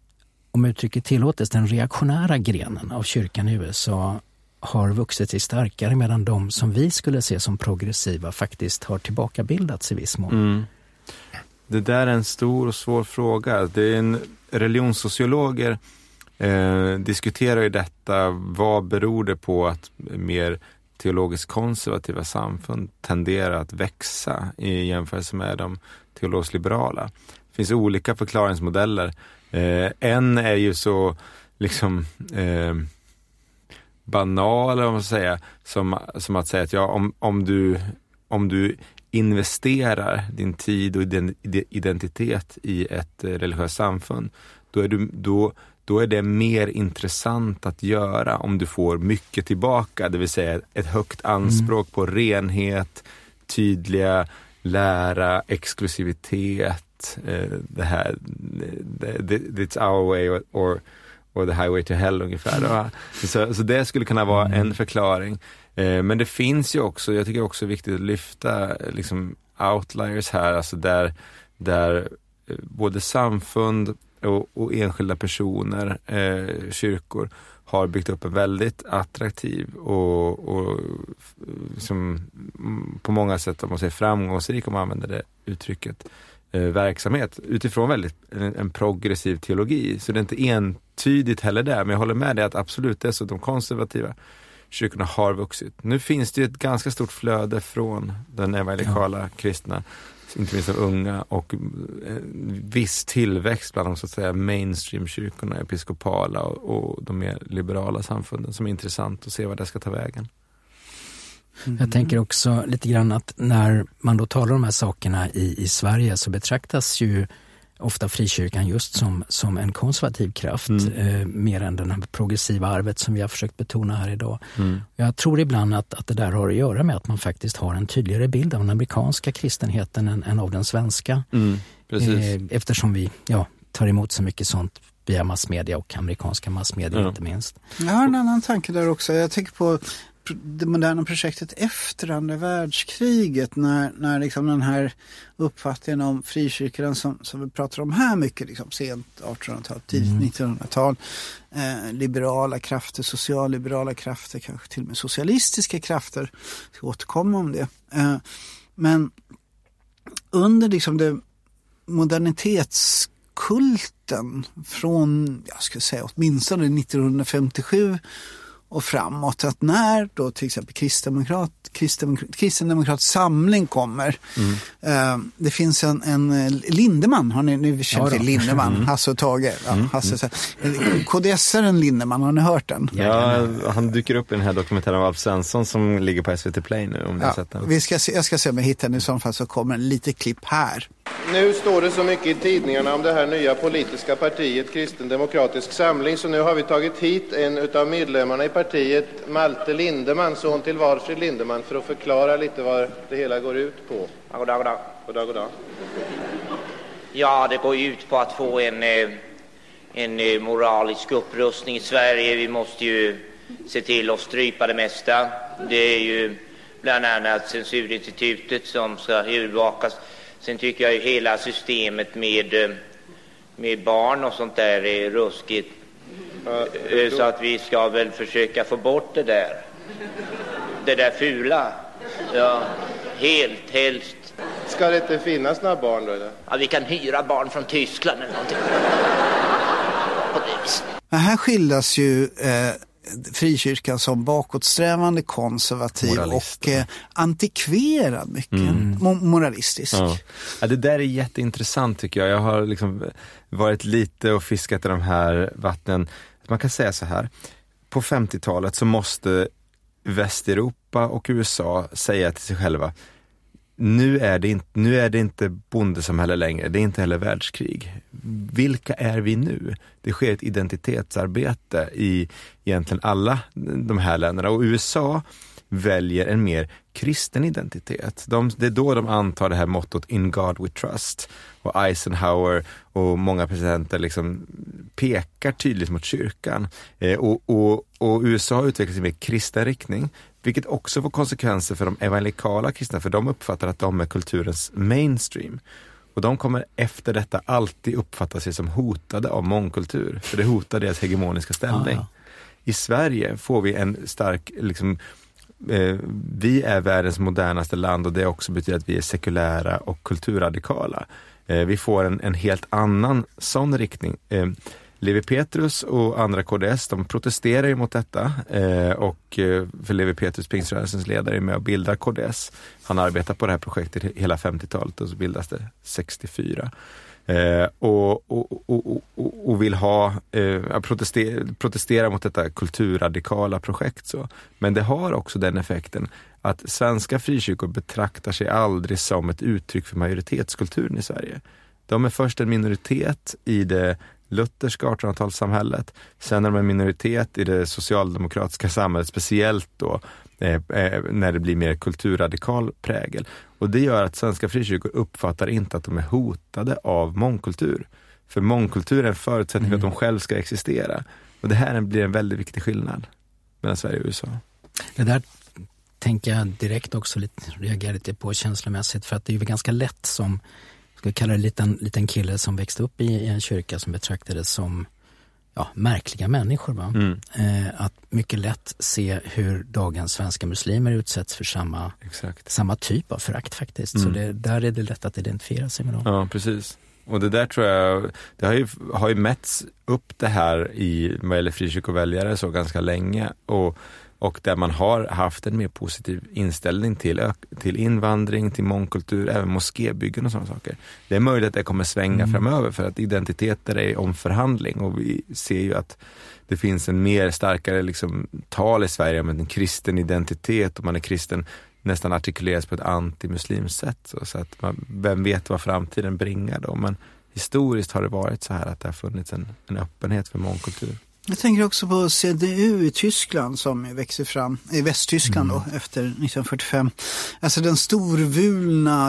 om uttrycket tillåtes, den reaktionära grenen av kyrkan i U S A har vuxit sig starkare, medan de som vi skulle se som progressiva faktiskt har tillbakabildats i viss mån. Mm. Det där är en stor och svår fråga. Det är en religionssociologer eh, diskuterar ju detta. Vad beror det på att mer teologiskt konservativa samfund tenderar att växa i jämförelse med de teologiskt liberala? Det finns olika förklaringsmodeller. Eh, en är ju så liksom eh, banal, om man säger, som, som att säga att ja, om, om du om du investerar din tid och din identitet i ett religiöst samfund, då är, du, då, då är det mer intressant att göra om du får mycket tillbaka, det vill säga ett högt anspråk mm. på renhet, tydliga lära, exklusivitet, eh, det här det, det, it's our way or, or, or the highway to hell ungefär. så, så det skulle kunna vara en förklaring. Men det finns ju också, jag tycker också är viktigt att lyfta liksom outliers här, alltså där, där både samfund och, och enskilda personer, eh, kyrkor, har byggt upp en väldigt attraktiv och, och liksom, på många sätt, om man säger framgångsrik, om man använder det uttrycket, eh, verksamhet utifrån väldigt en, en progressiv teologi. Så det är inte entydigt heller där, men jag håller med dig att absolut det är så, de konservativa kyrkorna har vuxit. Nu finns det ju ett ganska stort flöde från den evangelikala ja. kristna, inte minst de unga, och viss tillväxt bland de så att säga mainstream-kyrkorna, episkopala och, och de mer liberala samfunden, som är intressant att se vad det ska ta vägen. Mm. Jag tänker också lite grann att när man då talar om de här sakerna i, i Sverige, så betraktas ju ofta frikyrkan just som, som en konservativ kraft, mm. eh, mer än den här progressiva arvet som vi har försökt betona här idag. Mm. Jag tror ibland att, att det där har att göra med att man faktiskt har en tydligare bild av den amerikanska kristenheten än, än av den svenska. Mm. Precis. Eh, eftersom vi ja, tar emot så mycket sånt via massmedia och amerikanska massmedia mm. inte minst. Jag har en annan tanke där också. Jag tänker på det moderna projektet efter andra världskriget, när, när liksom den här uppfattningen om frikyrkan som, som vi pratar om här mycket, liksom sent artonhundratal, tidigt mm. nittonhundratal, eh, liberala krafter, socialliberala krafter, kanske till och med socialistiska krafter, jag ska återkomma om det. Eh, men under liksom det modernitetskulten från, jag ska säga åtminstone nittonhundrafemtiosju och framåt, att när då till exempel kristdemokrat, kristendemokrat, kristendemokratisk samling kommer. Mm. Uh, det finns en, en Lindemann, har ni, ni känt till Lindemann, mm. Hasse och Tage. Ja, mm. Hasse, så, K D S-aren Lindemann, har ni hört den? Ja, han dyker upp i den här dokumentären av Alf Svensson som ligger på S V T Play nu, om ni ja, har sett den. Vi ska se, jag ska se om jag hittar den, i så fall så kommer en lite klipp här. Nu står det så mycket i tidningarna om det här nya politiska partiet Kristendemokratisk samling, så nu har vi tagit hit en utav medlemmarna i partiet, Malte Lindemann, son till Valfrid Lindemann, för att förklara lite vad det hela går ut på. Ja, goddag, goddag. Goddag, goddag. Ja, det går ut på att få en, en moralisk upprustning i Sverige. Vi måste ju se till att strypa det mesta. Det är ju bland annat censurinstitutet som ska övervakas. Sen tycker jag ju hela systemet med, med barn och sånt där är ruskigt. Ja, då... Så att vi ska väl försöka få bort det där. Det där fula. Ja, helt, helst. Ska det inte finnas några barn då, eller? Ja, vi kan hyra barn från Tyskland eller någonting. Men här skildas ju eh, frikyrkan som bakåtsträvande, konservativ Moralist, och eh, antikverad mycket, mm. Mo- moralistisk. Ja. Ja, det där är jätteintressant tycker jag. Jag har liksom varit lite och fiskat i de här vattnen. Man kan säga så här, på femtiotalet så måste Västeuropa och U S A säga till sig själva: Nu är, det inte, nu är det inte bondesamhälle längre, det är inte heller världskrig. Vilka är vi nu? Det sker ett identitetsarbete i egentligen alla de här länderna. Och U S A väljer en mer kristen identitet. De, det är då de antar det här mottot In God We Trust. Och Eisenhower och många presidenter liksom pekar tydligt mot kyrkan. Eh, och, och, och U S A utvecklas i mer kristen riktning. Vilket också får konsekvenser för de evangelikala kristna, för de uppfattar att de är kulturens mainstream. Och de kommer efter detta alltid uppfatta sig som hotade av mångkultur, för det hotar deras hegemoniska ställning. Ah, ja. I Sverige får vi en stark, liksom, eh, vi är världens modernaste land, och det också betyder att vi är sekulära och kulturradikala. Eh, vi får en, en helt annan sån riktning. Eh, Levi Petrus och andra K D S, de protesterar ju mot detta eh, och eh, för Levi Petrus, pingströrelsens ledare, är med och bildar K D S. Han arbetar på det här projektet hela femtiotalet och så bildas det sextiofyra. Eh, och, och, och, och, och vill ha eh, protestera, protestera mot detta kulturradikala projekt. Så. Men det har också den effekten att svenska frikyrkor betraktar sig aldrig som ett uttryck för majoritetskulturen i Sverige. De är först en minoritet i det lutherska artonhundratalssamhället. Sen är de en minoritet i det socialdemokratiska samhället, speciellt då eh, när det blir mer kulturradikal prägel. Och det gör att svenska frikyrkor uppfattar inte att de är hotade av mångkultur. För mångkultur är en förutsättning för mm. att de själv ska existera. Och det här blir en väldigt viktig skillnad mellan Sverige och U S A. Det där tänker jag direkt också lite, reagerar lite på känslomässigt, för att det är ju ganska lätt som, ska vi kalla det, en liten, liten kille som växte upp i, i en kyrka som betraktades som ja, märkliga människor. Va? Mm. Eh, att mycket lätt se hur dagens svenska muslimer utsätts för samma, Exakt. samma typ av förakt faktiskt. Mm. Så det, där är det lätt att identifiera sig med dem. Ja, precis. Och det där tror jag, det har ju, har ju mätts upp det här i vad gäller frikyrkoväljare så ganska länge, och Och där man har haft en mer positiv inställning till, till invandring, till mångkultur, även moskébyggen och sådana saker. Det är möjligt att det kommer svänga mm. framöver, för att identiteter är om förhandling. Och vi ser ju att det finns en mer starkare liksom, tal i Sverige om en kristen identitet, och man är kristen nästan artikuleras på ett antimuslimskt sätt. Så, så att man, vem vet vad framtiden bringar då. Men historiskt har det varit så här att det har funnits en, en öppenhet för mångkultur. Jag tänker också på C D U i Tyskland som växer fram, i Västtyskland mm. då, efter nittonhundrafyrtiofem. Alltså den storvulna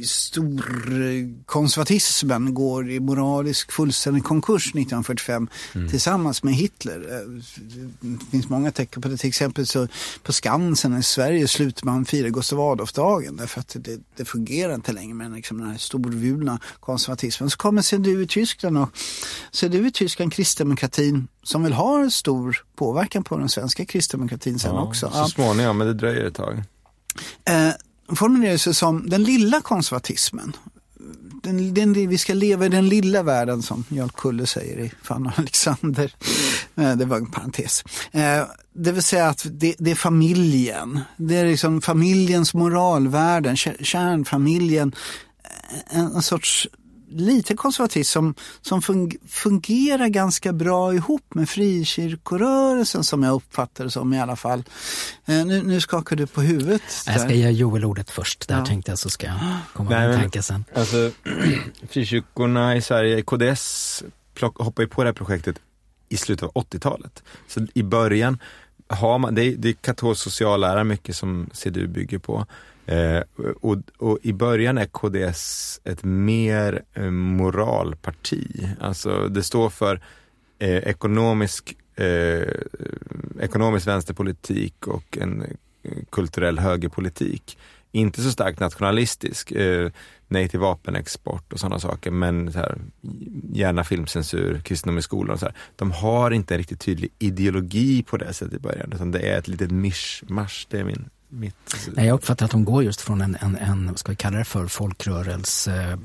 storkonservatismen går i moralisk fullständig konkurs nittonhundrafyrtiofem mm. tillsammans med Hitler. Det finns många tecken på det. Till exempel så på Skansen i Sverige slutar man fira Gustav Adolf-dagen därför att det, det fungerar inte längre med liksom den här storvulna konservatismen. Så kommer C D U i Tyskland, och C D U i Tyskland, kristdemokratin, som vill ha stor påverkan på den svenska kristdemokratin sen ja, också. Så småningom, men det dröjer ett tag. Eh, formulerar sig som den lilla konservatismen. Den, den, vi ska leva i den lilla världen, som Jarl Kulle säger i Fan Alexander. Eh, det var en parentes. Eh, det vill säga att det, det är familjen. Det är liksom familjens moralvärden, kärnfamiljen. En, en sorts lite konservatism som, som fungerar ganska bra ihop med frikyrkorörelsen, som jag uppfattar det som i alla fall. Eh, nu, nu skakar du på huvudet. Där. Jag ska ge Joel ordet först. Där ja. tänkte jag så ska jag komma med en tanke sen. Alltså, frikyrkorna i Sverige, K D S plock, hoppar ju på det här projektet i slutet av åttiotalet. Så i början har man, det är, det är katolsk sociallära mycket som C D U bygger på. Eh, och, och i början är K D S ett mer eh, moralparti. Alltså det står för eh, ekonomisk, eh, ekonomisk vänsterpolitik och en eh, kulturell högerpolitik. Inte så starkt nationalistisk, eh, nej till vapenexport och sådana saker, men så här, gärna filmcensur, kristendom i skolan och så här. De har inte en riktigt tydlig ideologi på det sättet i början, utan det är ett litet mischmasch, det är min mitt. Nej, jag uppfattar att de går just från en, en, en ska vi kalla det för, folkrörelse eh,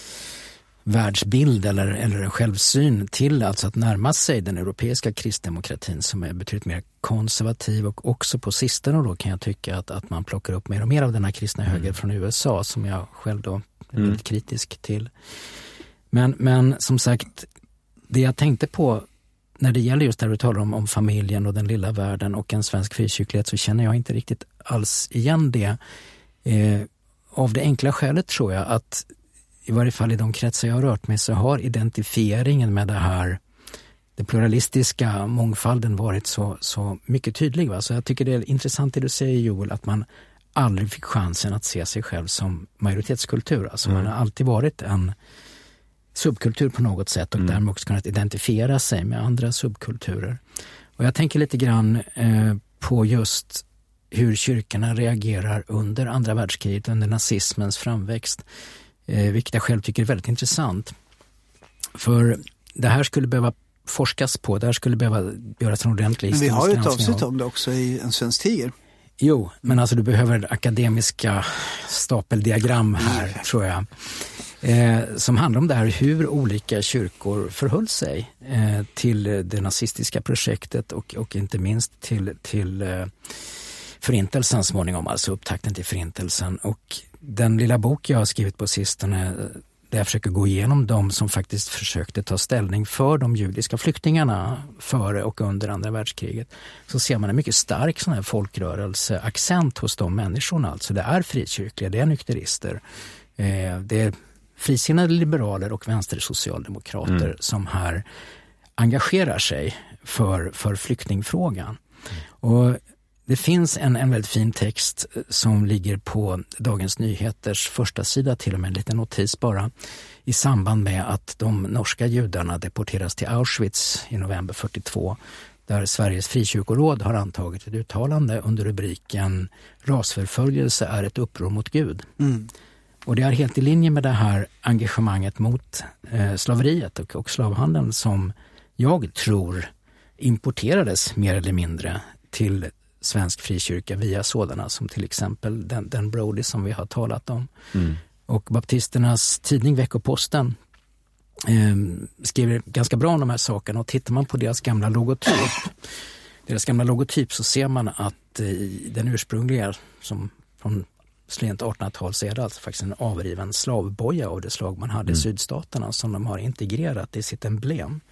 världsbild eller, eller en självsyn till alltså att närma sig den europeiska kristdemokratin som är betydligt mer konservativ, och också på sistone då kan jag tycka att, att man plockar upp mer och mer av den här kristna höger mm. från U S A som jag själv då är mm. väldigt kritisk till. Men, men som sagt, det jag tänkte på när det gäller just där du talar om, om familjen och den lilla världen och en svensk frikyrklighet, så känner jag inte riktigt alls igen det. Eh, av det enkla skälet tror jag att i varje fall i de kretsar jag har rört mig så har identifieringen med det här, den pluralistiska mångfalden varit så, så mycket tydlig. Va? Så jag tycker det är intressant det du säger, Joel, att man aldrig fick chansen att se sig själv som majoritetskultur. Alltså mm. man har alltid varit en subkultur på något sätt och mm. därmed också kunnat identifiera sig med andra subkulturer. Och jag tänker lite grann eh, på just hur kyrkorna reagerar under andra världskriget, under nazismens framväxt, eh, vilket jag själv tycker är väldigt intressant. För det här skulle behöva forskas på, det här skulle behöva göras en ordentlig Men vi har ju ett avsnitt om det också i En svensk tiger. Jo, men alltså du behöver akademiska stapeldiagram här, mm. tror jag. Eh, som handlar om det här hur olika kyrkor förhöll sig eh, till det nazistiska projektet och, och inte minst till, till eh, förintelsen småningom, alltså upptakten till förintelsen. Och den lilla bok jag har skrivit på sistone, där jag försöker gå igenom de som faktiskt försökte ta ställning för de judiska flyktingarna före och under andra världskriget, så ser man en mycket stark sån här folkrörelseaccent hos de människorna. Alltså det är frikyrkliga, det är nykterister, eh, det är frisinnade liberaler och vänstersocialdemokrater mm. som här engagerar sig för, för flyktingfrågan. Mm. Och det finns en, en väldigt fin text som ligger på Dagens Nyheters första sida, till och med en liten notis bara, i samband med att de norska judarna deporteras till Auschwitz i november fyrtiotvå, där Sveriges frikyrkoråd har antagit ett uttalande under rubriken "Rasförföljelse är ett uppror mot Gud". Mm. Och det är helt i linje med det här engagemanget mot eh, slaveriet och, och slavhandeln som jag tror importerades mer eller mindre till svensk frikyrka via sådana som till exempel den, den Brody som vi har talat om. Mm. Och baptisternas tidning Veckoposten eh, skriver ganska bra om de här sakerna, och tittar man på deras gamla logotyp deras gamla logotyp så ser man att eh, den ursprungliga som från sent artonhundratal så är det alltså faktiskt en avriven slavboja av det slag man hade mm. i sydstaterna som de har integrerat i sitt emblem.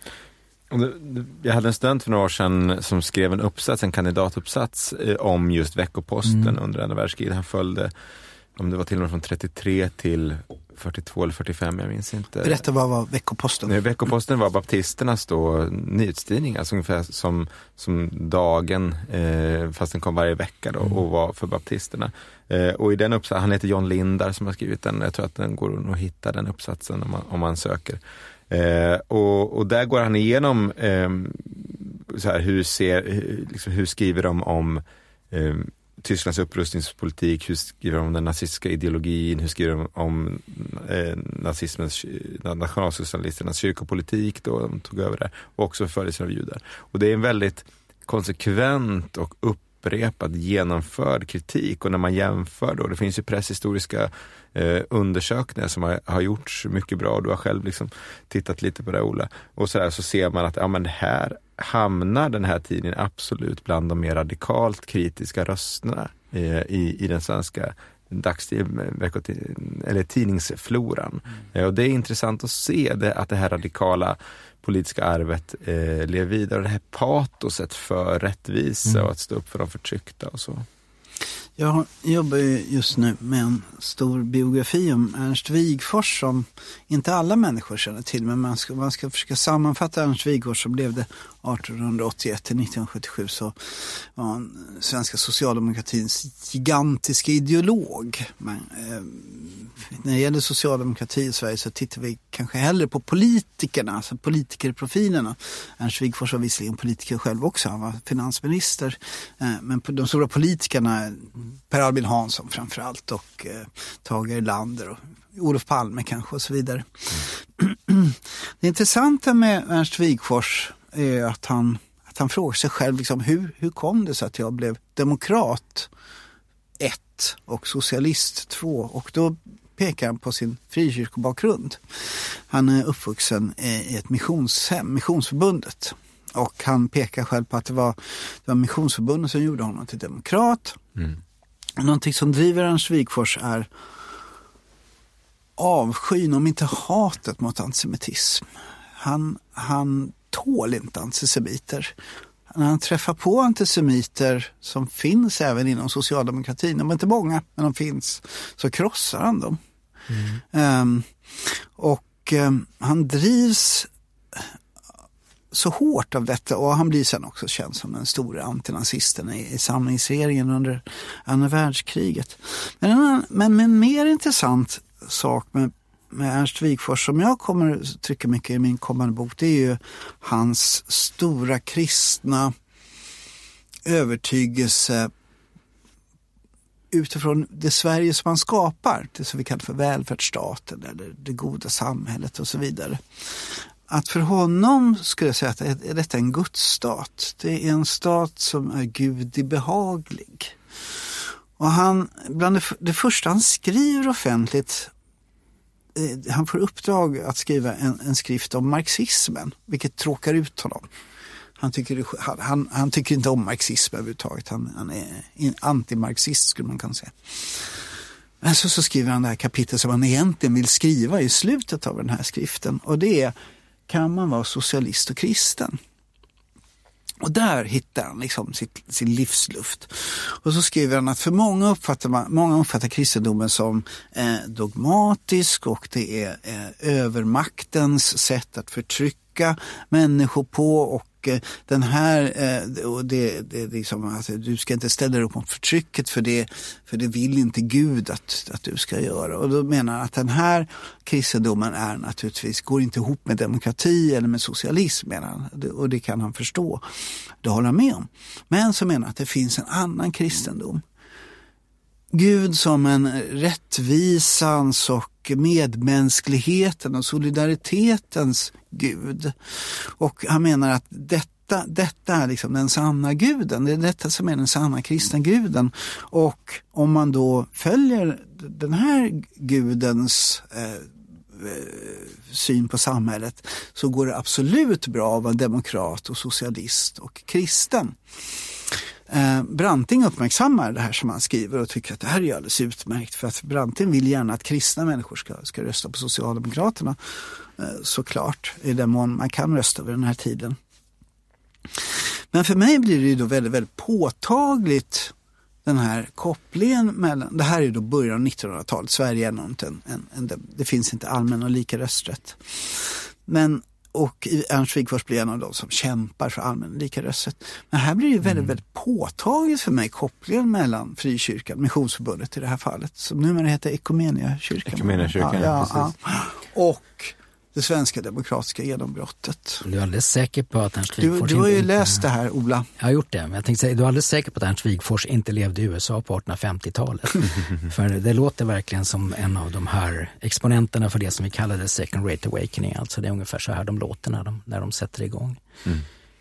Jag hade en student för några år sedan som skrev en uppsats, en kandidatuppsats om just Veckoposten mm. under andra världskriget. Han följde, om det var till och med från trettiotre till fyrtiotvå eller fyrtiofem, jag minns inte. Berätta, vad var Veckoposten? Nej, Veckoposten var baptisternas då nyhetstidning, alltså ungefär som, som Dagen, eh, fast den kom varje vecka då, mm. och var för baptisterna. Eh, och i den uppsatsen, han heter John Lindar som har skrivit den, jag tror att den går att hitta den uppsatsen om man, om man söker. Eh, och, och där går han igenom eh, så här, hur, ser, liksom, hur skriver de om eh, Tysklands upprustningspolitik, hur skriver de om den nazistiska ideologin, hur skriver de om eh, nazismens, nationalsocialisternas kyrkopolitik då de tog över det, och också förföljelsen av judar. Och det är en väldigt konsekvent och upp upprepat genomförd kritik, och när man jämför då, det finns ju presshistoriska eh, undersökningar som har, har gjorts mycket bra, och du har själv liksom tittat lite på det, Ola, och så, där, så ser man att ja, men här hamnar den här tidningen absolut bland de mer radikalt kritiska rösterna eh, i, i den svenska dagstid- eller tidningsfloran. Mm. Och det är intressant att se det, att det här radikala politiska arvet eh, lever vidare, det här patoset för rättvisa mm. och att stå upp för de förtryckta och så. Jag jobbar just nu med en stor biografi om Ernst Wigforss som inte alla människor känner till, men man ska, man ska försöka sammanfatta Ernst Wigforss, som blev det arton åttioett till nittonhundrasjuttiosju, så var han svenska socialdemokratins gigantiska ideolog. Men, eh, när det gäller socialdemokrati i Sverige så tittar vi kanske hellre på politikerna, alltså politikerprofilerna. Ernst Wigforss var visserligen politiker själv också, han var finansminister, eh, men på de stora politikerna, Per Albin Hansson framförallt, och eh, Tage Erlander och Olof Palme kanske och så vidare. Mm. Det intressanta med Ernst Wigforss är att han, att han frågar sig själv liksom, hur, hur kom det så att jag blev demokrat ett och socialist två, och då pekar han på sin frikyrkobakgrund. Han är uppvuxen i ett missionshem, Missionsförbundet, och han pekar själv på att det var, det var Missionsförbundet som gjorde honom till demokrat. Mm. Någonting som driver Ernst Wigforss är avskyn, om inte hatet, mot antisemitism. Han, han tål inte antisemiter. När han träffar på antisemiter som finns även inom socialdemokratin, de är inte många, men de finns, så krossar han dem. Mm. Um, och um, han drivs så hårt av detta, och han blir sen också känd som den stora antinazisten i, i samlingsserien under andra världskriget. Men en, men en mer intressant sak med, med Ernst Wigforss, som jag kommer trycka mycket i min kommande bok, det är ju hans stora kristna övertygelse utifrån det Sverige som han skapar, det som vi kallar för välfärdsstaten eller det goda samhället och så vidare. Att för honom skulle jag säga att är detta en gudsstat. Det är en stat som är gudibehaglig. Och han, bland det, det första han skriver offentligt, eh, han får uppdrag att skriva en, en skrift om marxismen, vilket tråkar ut honom. Han tycker, han, han tycker inte om marxism överhuvudtaget. Han, han är antimarxist, skulle man kunna säga. Men så, så skriver han det här kapitlet som han egentligen vill skriva i slutet av den här skriften. Och det är: kan man vara socialist och kristen? Och där hittar han liksom sitt, sin livsluft. Och så skriver han att för många uppfattar, man, många uppfattar kristendomen som eh, dogmatisk, och det är eh, övermaktens sätt att förtrycka människor på, och eh, den här eh, och det, det liksom, alltså, du ska inte ställa dig upp mot förtrycket, för det, för det vill inte Gud att, att du ska göra. Och då menar han att den här kristendomen är naturligtvis, går inte ihop med demokrati eller med socialism, menar han. Och det kan han förstå. Det håller han med om. Men så menar han att det finns en annan kristendom. Gud som en rättvisans och medmänskligheten och solidaritetens Gud. Och han menar att detta, detta är liksom den sanna guden. Det är detta som är den sanna kristna guden. Och om man då följer den här gudens eh, syn på samhället, så går det absolut bra att vara demokrat och socialist och kristen. Eh, Branting uppmärksammar det här som han skriver och tycker att det här är alldeles utmärkt, för att Branting vill gärna att kristna människor ska, ska rösta på Socialdemokraterna, eh, såklart, i den mån man kan rösta vid den här tiden. Men för mig blir det ju då väldigt, väldigt påtagligt, den här kopplingen mellan, det här är då början av nittonhundratalet, Sverige är nog inte en, en, en, det finns inte allmän och lika rösträtt. Men och Ernst Wigforss blir en av de som kämpar för allmän och lika rösträtt. Men här blir det väldigt, mm. väldigt påtagligt för mig kopplingen mellan Frikyrkan, Missionsförbundet i det här fallet, som numera heter Ekumeniakyrkan. Ekumeniakyrkan, ja, ja, ja. Och det svenska demokratiska genombrottet. Du är alldeles säker på att Ernst Wigforss... Du, du har ju inte, läst det här, Ola. Jag har gjort det, men jag tänkte säga, du är alldeles säker på att Ernst Wigforss inte levde i U S A på artonhundrafemtiotalet. För det låter verkligen som en av de här exponenterna för det som vi kallade second great awakening. Alltså det är ungefär så här de låter när de, när de sätter igång. Mm.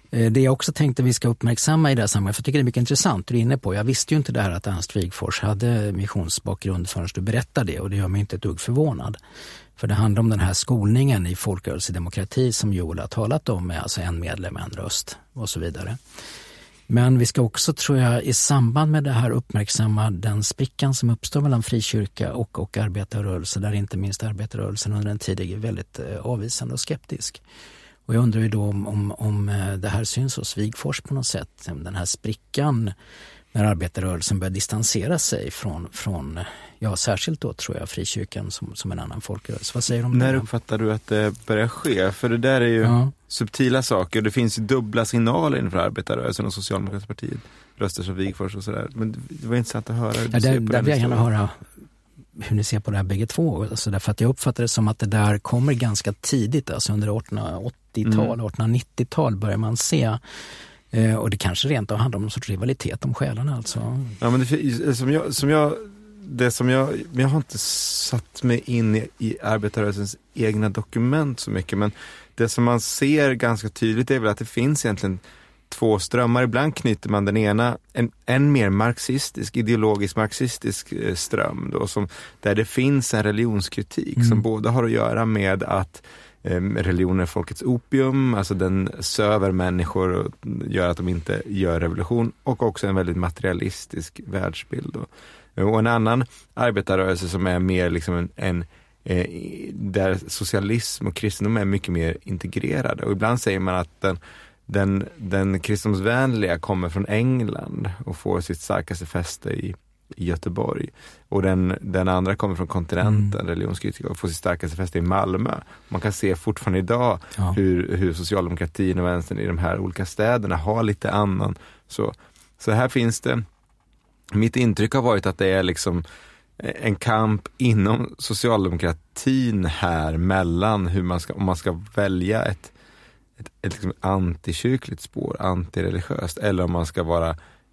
Det jag också tänkte vi ska uppmärksamma i det här sammanhanget, för jag tycker det är mycket intressant, du är inne på. Jag visste ju inte det här att Ernst Wigforss hade missionsbakgrund förrän du berättade det, och det gör mig inte ett dugg förvånad. För det handlar om den här skolningen i folkrörelsedemokrati som Joel har talat om, med alltså en medlem, en röst och så vidare. Men vi ska också, tror jag, i samband med det här uppmärksamma den sprickan som uppstår mellan frikyrka och, och arbetarrörelse, där inte minst arbetarrörelsen under en tid är väldigt eh, avvisande och skeptisk. Och jag undrar ju då om, om, om det här syns hos Wigforss på något sätt, den här sprickan när arbetarrörelsen börjar distansera sig från, från ja, särskilt då tror jag frikyrkan som, som en annan folkrörelse. Vad säger du om det? När uppfattar du att det börjar ske? För det där är ju ja. subtila saker. Det finns ju dubbla signaler inför arbetarrörelsen och Socialdemokratiska partiet. Röster som Wigforss och sådär. Men det var intressant att höra hur du ja, ser där, på där den vill jag gärna historien. höra hur ni ser på det här bägge två. Alltså därför att jag uppfattar det som att det där kommer ganska tidigt. Alltså under artonhundraåttiotal, mm. artonhundranittiotal börjar man se. Eh, och det kanske rent av handlar om någon sorts rivalitet om själarna. Alltså. Ja, men det, som jag, som jag, det som jag, jag har inte satt mig in i, i arbetarrörelsens egna dokument så mycket. Men det som man ser ganska tydligt är väl att det finns egentligen två strömmar. Ibland knyter man den ena, en, en mer marxistisk, ideologisk marxistisk eh, ström då, som, där det finns en religionskritik mm. som både har att göra med att eh, religionen är folkets opium, alltså den söver människor och gör att de inte gör revolution, och också en väldigt materialistisk världsbild då. Och en annan arbetarrörelse som är mer liksom en, en eh, där socialism och kristendom är mycket mer integrerade, och ibland säger man att den Den, den kristendomsvänliga kommer från England och får sitt starkaste fäste i, i Göteborg. Och den, den andra kommer från kontinenten, mm. religionskritiker, och får sitt starkaste fäste i Malmö. Man kan se fortfarande idag ja. hur, hur socialdemokratin och vänstern i de här olika städerna har lite annan. Så, så här finns det, mitt intryck har varit att det är liksom en kamp inom socialdemokratin här mellan hur man ska, om man ska välja ett ett, ett liksom antikyrkligt spår, antireligiöst, eller om man ska vara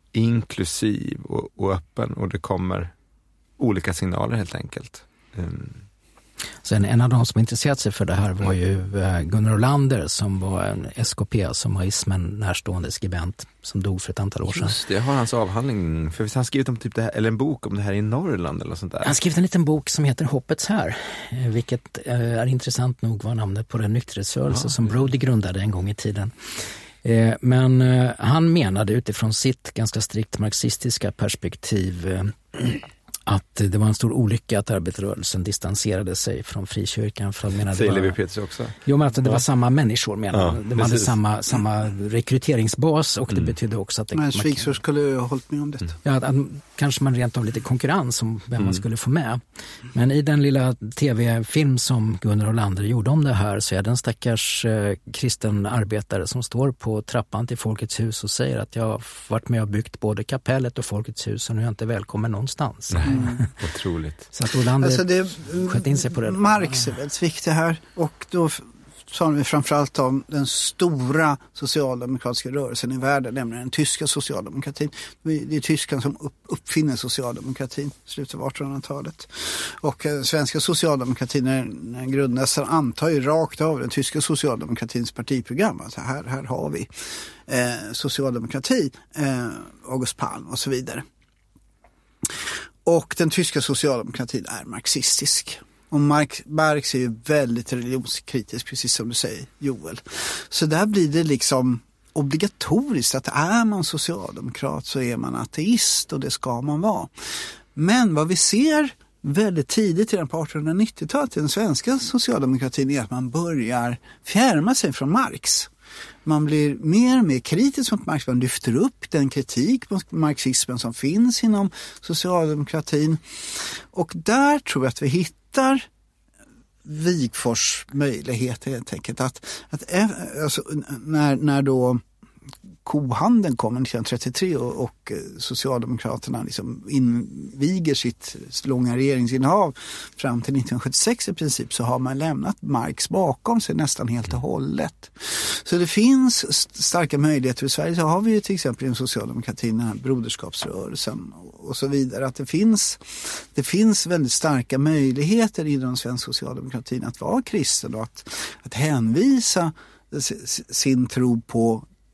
inklusiv och, och öppen, och det kommer olika signaler helt enkelt. Mm. Sen en av de som intresserat sig för det här var ju Gunnar Olander, som var en S K P, som var ismen närstående skribent, som dog för ett antal år sedan. Just det, jag har hans avhandling, för han skrivit om typ det här, eller en bok om det här i Norrland eller sånt där. Han skrivit en liten bok som heter Hoppets här, vilket är intressant nog var namnet på den nykterhetsrörelse ja. som Brody grundade en gång i tiden. Men han menade utifrån sitt ganska strikt marxistiska perspektiv att det var en stor olycka att arbetarrörelsen distanserade sig från frikyrkan. För att menade Säger var, Levi Peters också? Jo, men att det var ja. samma människor menade. Ja, de hade samma, samma rekryteringsbas, och det mm. betydde också att... Det, men Wigforss skulle ju ha hållit med om det. Ja, att, att, kanske man rent av lite konkurrens om vem mm. man skulle få med. Men i den lilla tv-film som Gunnar Olander gjorde om det här, så är det en stackars eh, kristen arbetare som står på trappan till Folkets hus och säger att jag har varit med och byggt både kapellet och Folkets hus, och nu är jag inte välkommen någonstans. Nej. Mm. Otroligt. Så att Olander alltså det, sköt in sig på det. Marx är väldigt viktig här, och då talar vi framförallt om den stora socialdemokratiska rörelsen i världen, nämligen den tyska socialdemokratin. Det är Tyskland som upp, uppfinner socialdemokratin i slutet av artonhundratalet. Och eh, svenska socialdemokratin, när den grundas, antar ju rakt av den tyska socialdemokratins partiprogram. Alltså här, här har vi eh, socialdemokrati, eh, August Palm och så vidare. Och den tyska socialdemokratin är marxistisk. Och Marx, Marx är ju väldigt religionskritisk, precis som du säger, Joel. Så där blir det liksom obligatoriskt att är man socialdemokrat så är man ateist, och det ska man vara. Men vad vi ser väldigt tidigt redan på artonhundranittiotalet i den svenska socialdemokratin är att man börjar fjärma sig från Marx. Man blir mer och mer kritisk mot Marx. Man lyfter upp den kritik mot marxismen som finns inom socialdemokratin. Och där tror jag att vi hittar Wigforss möjligheter helt enkelt. Att, att alltså, när, när då kohandeln kommer nittonhundratrettiotre och, och Socialdemokraterna liksom inviger sitt långa regeringsinnehav fram till nittonhundrasjuttiosex i princip, så har man lämnat Marx bakom sig nästan helt och hållet. Så det finns starka möjligheter. I Sverige så har vi ju till exempel i socialdemokratin den här broderskapsrörelsen och så vidare. Att det finns, det finns väldigt starka möjligheter i den svenska socialdemokratin att vara kristen och att, att hänvisa sin tro på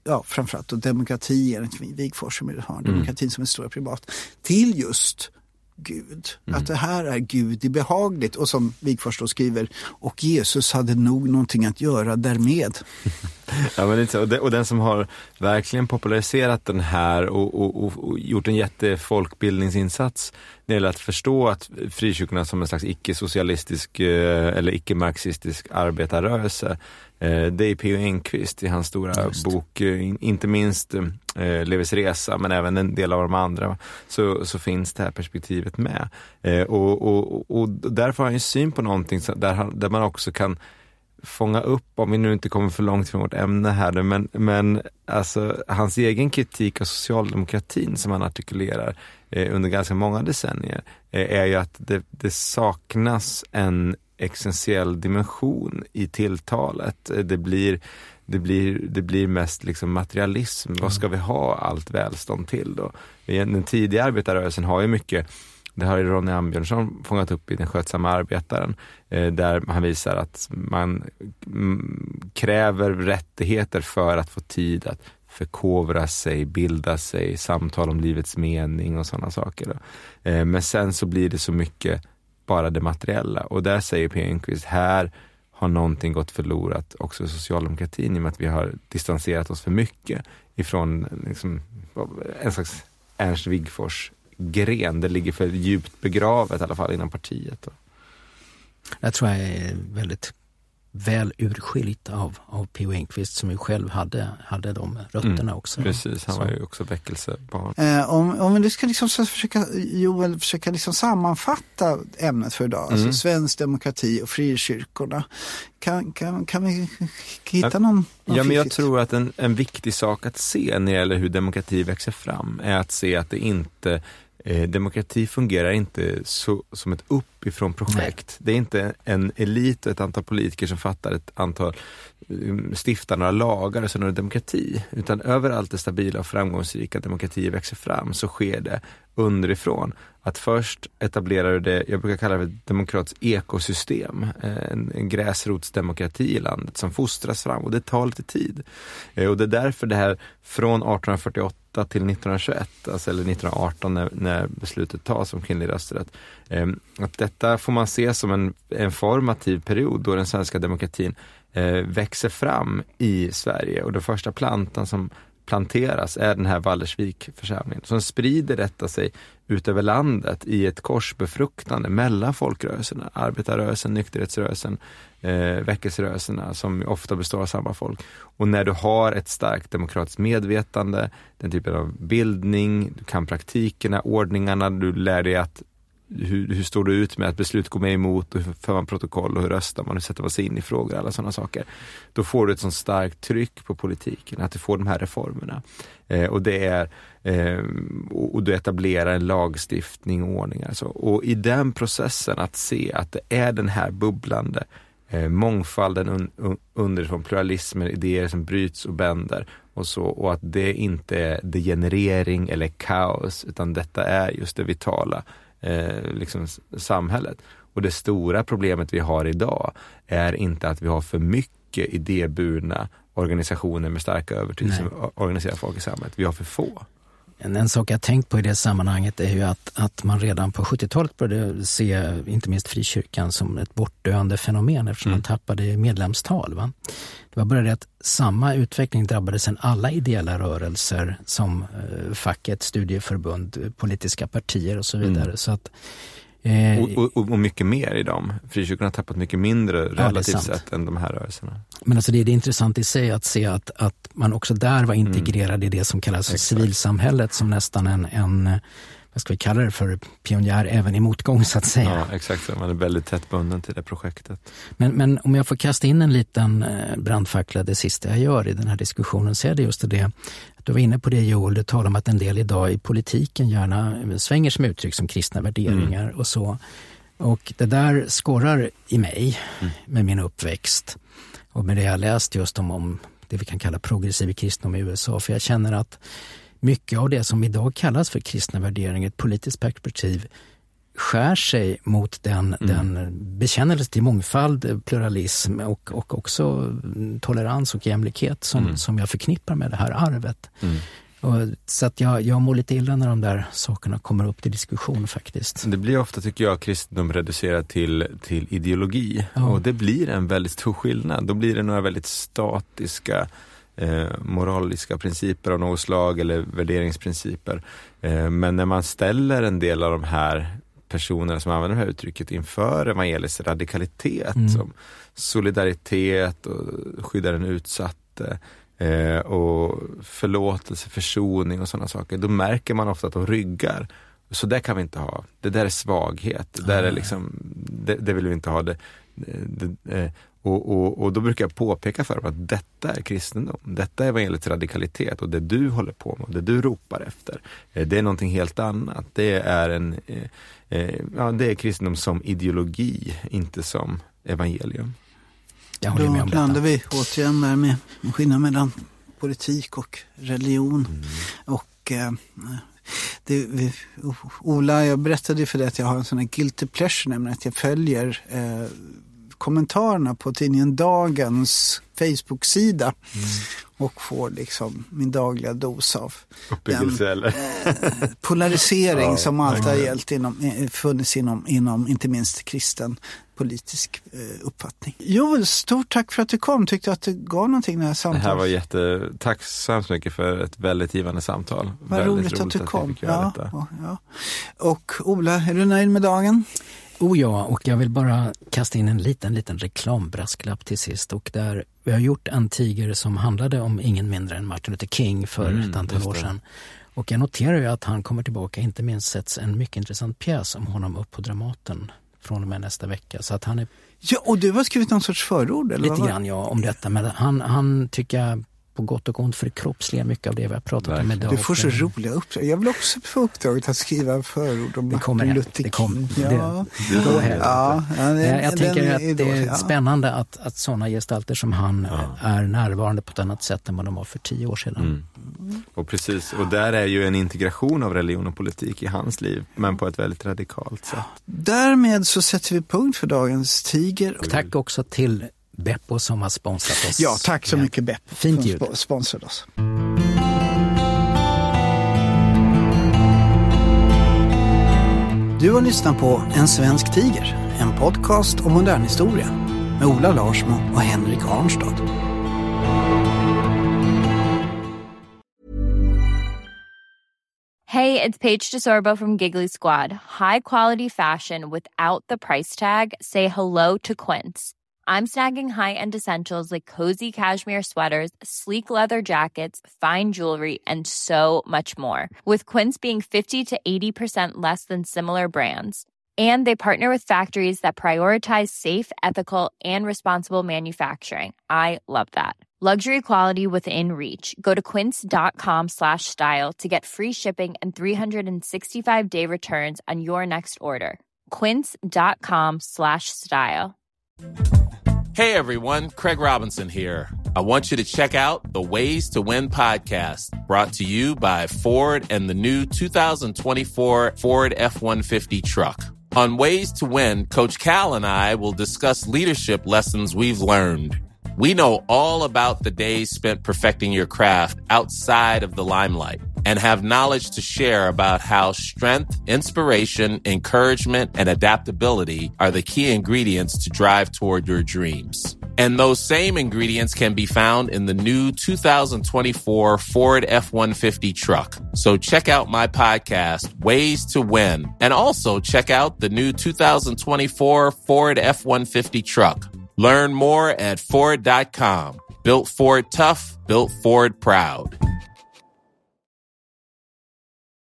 ja, framförallt då demokrati enligt Wigforss som har Mm. demokratin som är stora privat, till just Gud. Mm. Att det här är Gud i behagligt, och som Wigforss då skriver, och Jesus hade nog någonting att göra därmed. Ja, men det, och, det, och den som har verkligen populariserat den här och, och, och, och gjort en jättefolkbildningsinsats när det gäller att förstå att frikyrkorna som en slags icke-socialistisk eh, eller icke-marxistisk arbetarrörelse, eh, det är P O Enquist i hans stora Just. bok, eh, inte minst eh, Levis resa, men även en del av de andra, så, så finns det här perspektivet med. Eh, och, och, och, och därför har jag en syn på någonting där, där man också kan fånga upp, om vi nu inte kommer för långt från vårt ämne här, men, men alltså, hans egen kritik av socialdemokratin som han artikulerar eh, under ganska många decennier eh, är ju att det, det saknas en existentiell dimension i tilltalet. Det blir, det blir, det blir mest liksom materialism. Mm. Vad ska vi ha allt välstånd till då? Den tidiga arbetarrörelsen har ju mycket. Det har ju Ronny Ambjörnsson fångat upp i Den skötsamma arbetaren, eh, där han visar att man mm, kräver rättigheter för att få tid att förkovra sig, bilda sig, samtal om livets mening och sådana saker. Då. Eh, men sen så blir det så mycket bara det materiella. Och där säger P. Enquist, här har någonting gått förlorat också i socialdemokratin i och med att vi har distanserat oss för mycket ifrån liksom, en slags Ernst Wigforss gren. Det ligger för djupt begravet i alla fall inom partiet. Jag tror jag är väldigt väl urskilt av, av P O Enquist som ju själv hade, hade de rötterna mm, också. Precis, han så. var ju också väckelsebarn. Eh, om, om vi ska liksom försöka, Joel, försöka liksom sammanfatta ämnet för idag, mm. alltså svensk demokrati och frikyrkorna. Kan, kan, kan vi hitta någon, någon Ja, men jag tror att en, en viktig sak att se när det gäller hur demokrati växer fram är att se att det inte Eh, demokrati fungerar inte så, som ett uppifrån projekt. Nej. Det är inte en elit och ett antal politiker som fattar ett antal, um, stiftar några lagar och så är det demokrati. Utan överallt det stabila och framgångsrika demokratier växer fram, så sker det underifrån. Att först etablerar det, jag brukar kalla det ett demokratiskt ekosystem, en, en gräsrotsdemokrati i landet som fostras fram, och det tar lite tid. Eh, och det är därför det här från arton fyrtioåtta till nittonhundratjugoett, alltså, eller nittonhundraarton när, när beslutet tas om kvinnlig rösträtt, eh, att detta får man se som en, en formativ period då den svenska demokratin eh, växer fram i Sverige, och den första plantan som planteras är den här Vallersvik-församlingen som sprider detta sig ut över landet i ett korsbefruktande mellan folkrörelserna, arbetarrörelsen, nykterhetsrörelsen, eh, väckelserörelserna som ofta består av samma folk. Och när du har ett starkt demokratiskt medvetande, den typen av bildning, du kan praktikerna, ordningarna, du lär dig att hur, hur står du ut med att beslut går med emot, och hur för man protokoll och hur röstar man, hur sätter man sig in i frågor, alla sådana saker. Då får du ett sånt starkt tryck på politiken att du får de här reformerna. Eh, och det är eh, och du etablerar en lagstiftning och ordning. Alltså. Och i den processen att se att det är den här bubblande eh, mångfalden un, un, underifrån, pluralismen, idéer som bryts och bänder och så, och att det inte är degenerering eller kaos, utan detta är just det vitala Eh, liksom samhället. Och det stora problemet vi har idag är inte att vi har för mycket idéburna organisationer med starka övertygelse som organiserar folk i samhället. Vi har för få. En, en sak jag tänkt på i det sammanhanget är ju att, att man redan på sjuttiotalet började se inte minst frikyrkan som ett bortdöende fenomen eftersom mm. man tappade medlemstal. Va? Det var bara det att samma utveckling drabbade sedan alla ideella rörelser som eh, facket, studieförbund, politiska partier och så vidare. Mm. Så att, eh, och, och, och mycket mer i dem. Frikyrkorna har tappat mycket mindre relativt ja, sett än de här rörelserna. Men alltså det är det intressant i sig att se att, att man också där var integrerad mm. i det som kallas för civilsamhället som nästan en, en vad ska vi kalla det för, pionjär även i motgång så att säga. Ja, exakt. Man är väldigt tätt bunden till det projektet. Men, men om jag får kasta in en liten brandfackla, det sista jag gör i den här diskussionen, så är det just det. Du var inne på det, Joel, du talar om att en del idag i politiken gärna svänger som uttryck som kristna värderingar mm. och så. Och det där skorrar i mig mm. med min uppväxt och med det jag läst just om, om det vi kan kalla progressiv kristendom i U S A. För jag känner att mycket av det som idag kallas för kristna värderingar, ett politiskt perspektiv, skär sig mot den, mm. den bekännelse till mångfald, pluralism och, och också tolerans och jämlikhet som, mm. som jag förknippar med det här arvet. Mm. Och, så att jag, jag mår lite illa när de där sakerna kommer upp till diskussion faktiskt. Det blir ofta, tycker jag, kristendom reducerat till, till ideologi. Ja. Och det blir en väldigt stor skillnad. Då blir det några väldigt statiska eh, moraliska principer av något slag eller värderingsprinciper. Eh, men när man ställer en del av de här personerna som använder det här uttrycket inför evangelisk radikalitet, mm. som solidaritet och skydda den utsatte, Eh, och förlåtelse, försoning och sådana saker, då märker man ofta att de ryggar. Så det kan vi inte ha. Det där är svaghet. Det där är liksom, det, det vill vi inte ha. Det, det, eh, och, och, och då brukar jag påpeka för dem att detta är kristendom. Detta är evangelisk radikalitet, och det du håller på med, det du ropar efter, eh, det är någonting helt annat. Det är en eh, eh, ja, det är kristendom som ideologi, inte som evangelium. Då landar vi återigen där med skillnaden mellan politik och religion. Mm. Och eh, det, vi, Ola, jag berättade för dig att jag har en sån här guilty pleasure, nämligen att jag följer eh, kommentarerna på tidningen Dagens Facebook-sida mm. och får liksom min dagliga dos av uppbyggelse den, eller? Eh, polarisering ja, som alltid har ja. gällt inom, funnits inom, inom inte minst kristen politisk eh, uppfattning. Jo, stort tack för att du kom. Tyckte att det gav någonting det här samtalet. Det här var jätte... Tack så hemskt mycket för ett väldigt givande samtal. Vad väldigt roligt, roligt att du att kom. Ja, ja, ja. Och Ola, är du nöjd med dagen? Oh ja, och jag vill bara kasta in en liten, liten reklambrasklapp till sist. Och där vi har gjort en tiger som handlade om ingen mindre än Martin Luther King för mm, ett antal år sedan. Och jag noterar ju att han kommer tillbaka, inte minst sätts en mycket intressant pjäs om honom upp på Dramaten från och med nästa vecka. Så att han är... Ja, och du har skrivit någon sorts förord, eller lite grann, ja, om detta. Men han, han tycker jag på gott och ont för det kroppsliga mycket av det vi har pratat Verkligen. om idag. Du får så roliga uppdrag. Jag vill också få uppdraget att skriva förord om Martin Luther King. Det kommer ja. det, det går ja, ja, det, jag jag tänker att det är ja. spännande att, att sådana gestalter som han ja. är närvarande på ett annat sätt än vad de var för tio år sedan. Mm. Mm. Och precis, och där är ju en integration av religion och politik i hans liv, men på ett väldigt radikalt sätt. Därmed så sätter vi punkt för dagens tiger. Och tack också till Beppo som har sponsrat oss. Ja, tack så mycket Beppo. Fint ljud. Som sponsrat oss. Du har lyssnat på En svensk tiger, en podcast om modern historia med Ola Larsmo och Henrik Arnstad. Hey, it's Paige DeSorbo from Giggly Squad. High quality fashion without the price tag. Say hello to Quince. I'm snagging high-end essentials like cozy cashmere sweaters, sleek leather jackets, fine jewelry, and so much more. With Quince being fifty to eighty percent less than similar brands. And they partner with factories that prioritize safe, ethical, and responsible manufacturing. I love that. Luxury quality within reach. Go to quince.com slash style to get free shipping and three sixty-five day returns on your next order. Quince.com slash style. Hey everyone, Craig Robinson here. I want you to check out the Ways to Win podcast, brought to you by Ford and the new two thousand twenty-four Ford F one fifty truck. On Ways to Win, Coach Cal and I will discuss leadership lessons we've learned. We know all about the days spent perfecting your craft outside of the limelight and have knowledge to share about how strength, inspiration, encouragement, and adaptability are the key ingredients to drive toward your dreams. And those same ingredients can be found in the new two thousand twenty-four Ford F one fifty truck. So check out my podcast, Ways to Win, and also check out the new two thousand twenty-four Ford F one fifty truck. Learn more at Ford dot com. Built Ford tough, built Ford proud.